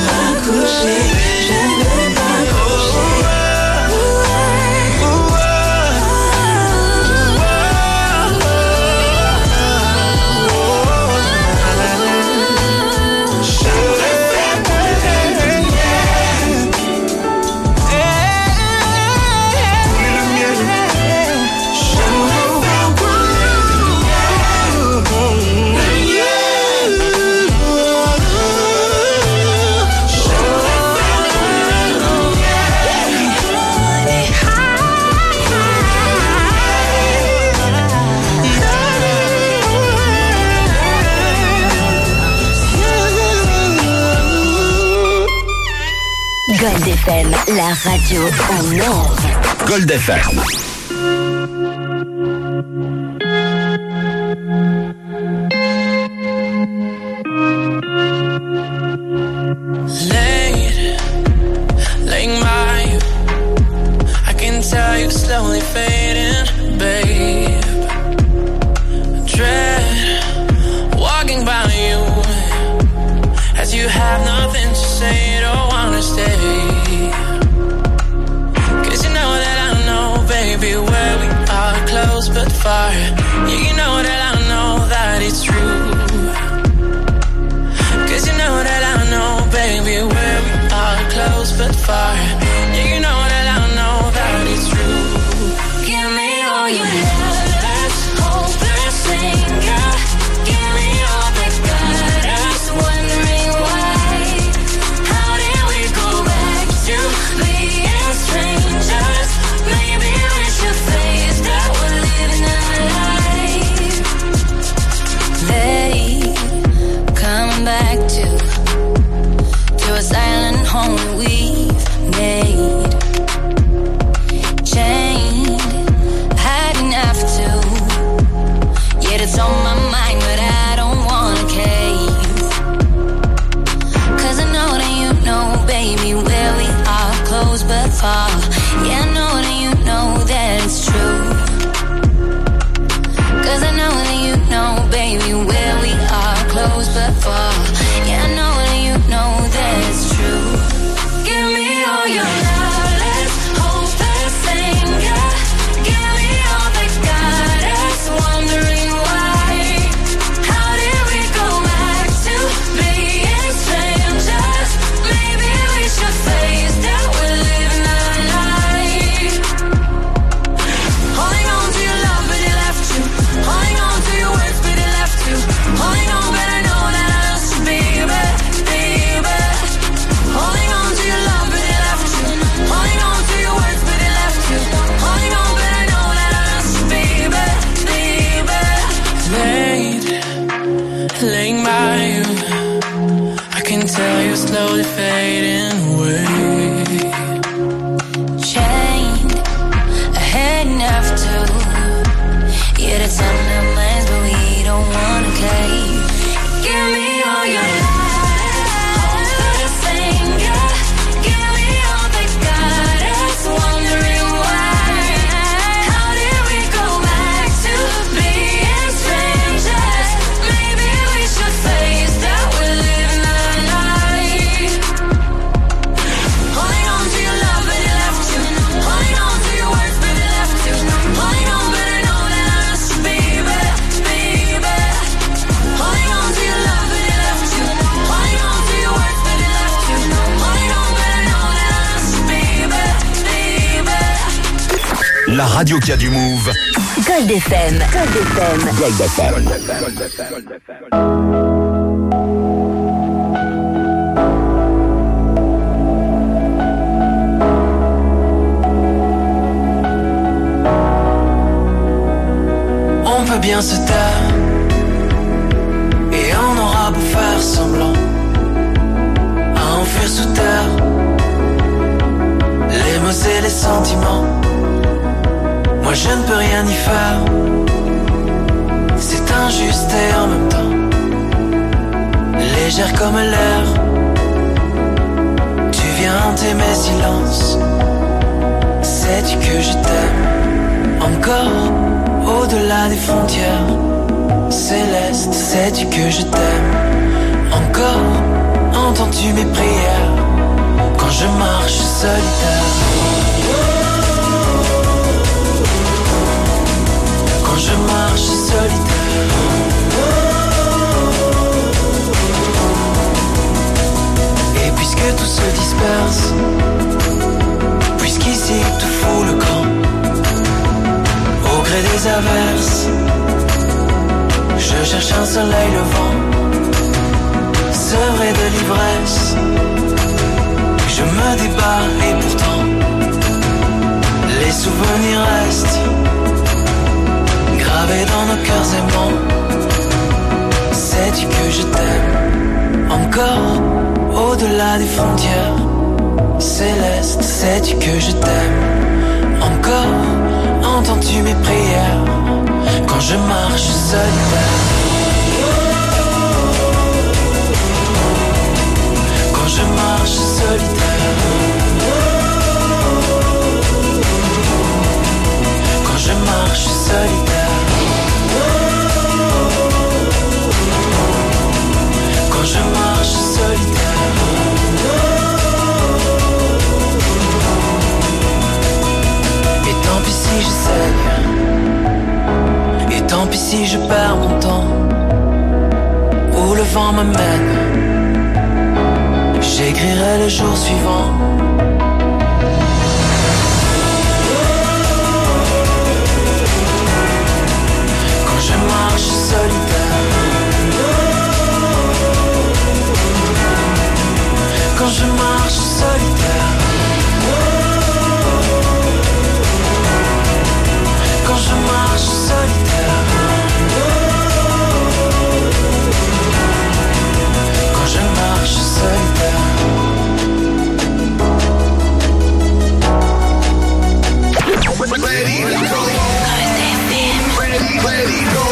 Gold F M, la radio en or. Gold F M. Late, laying by you, I can tell you slowly fading, babe. Dread walking by you, as you have nothing to say, don't wanna stay. Cause you know that I know, baby, where we are close but far. Yeah, you know that I know that it's true. Cause you know that I know, baby, where we are close but far. Yeah, you know that I know that it's true. Give me all your love, let's hope and sing, yeah. Give me all that got us wondering why. How did we go back to being strangers? Maybe we should face that we're living our life. They come back to to a silent home we've made. Chained, had enough to. Yet it's on my mind, but I don't wanna cave. Cause I know that you know, baby, where we are close but far. Yeah, I know that you know that it's true. Cause I know that you know, baby, where we are close but far. Yeah, I know that you know that it's true. Give me all your love, let's hope and sing, yeah. Give me all that got us wondering why. How did we go back to being strangers? Maybe we should face that we're living our life. Holding on to your love, but it left you. Holding on to your words, but it left you. Holding on, but I know that I lost you, baby, baby. Holding on to your love, but it left you. Holding on to your words, but it left you. Holding on, but I know that I lost you, baby, baby. Late, laying by you, I can tell you're slowly fading away. Chained, I had enough to. Yeah, it's on our minds, but we don't wanna cave. Give me all your love, let's sing, yeah. Give me all that got us wondering why. How did we go back to being strangers? Maybe we should face that we're living our life. Holding on to your love, but it left you. Holding on to your words, but it left you. Holding on, but I know that I lost you, baby, baby. Holding on to your love, but it left you. Holding on to your words, but it left you. Holding on, but I know that I lost you, baby, baby. La radio qui a du move. Gold F M. Gold F M. Gold F M. On peut bien se taire et on aura beau faire semblant à enfuir sous terre les mots et les sentiments. Moi je ne peux rien y faire. C'est injuste et en même temps légère comme l'air. Tu viens hanter mes silences. Sais-tu que je t'aime encore au-delà des frontières célestes? Sais-tu que je t'aime encore? Entends-tu mes prières quand je marche solitaire? Quand je marche solitaire. Et puisque tout se disperse, puisqu'ici tout fout le camp, au gré des averses, je cherche un soleil levant, sevré de l'ivresse. Je me débat et pourtant les souvenirs restent gravés dans nos cœurs aimants. Sais-tu que je t'aime encore au-delà des frontières Céleste, sais-tu que je t'aime? Encore, entends-tu mes prières quand je marche solitaire? Quand je marche solitaire, quand je marche solitaire, quand je marche solitaire. Et tant pis si j'essaye, et tant pis si je perds mon temps, où le vent me mène, j'écrirai le jour suivant. Quand je marche solitaire, quand je marche solitaire, quand je marche solitaire, quand je marche solitaire. Ready to go. Ready, ready to go.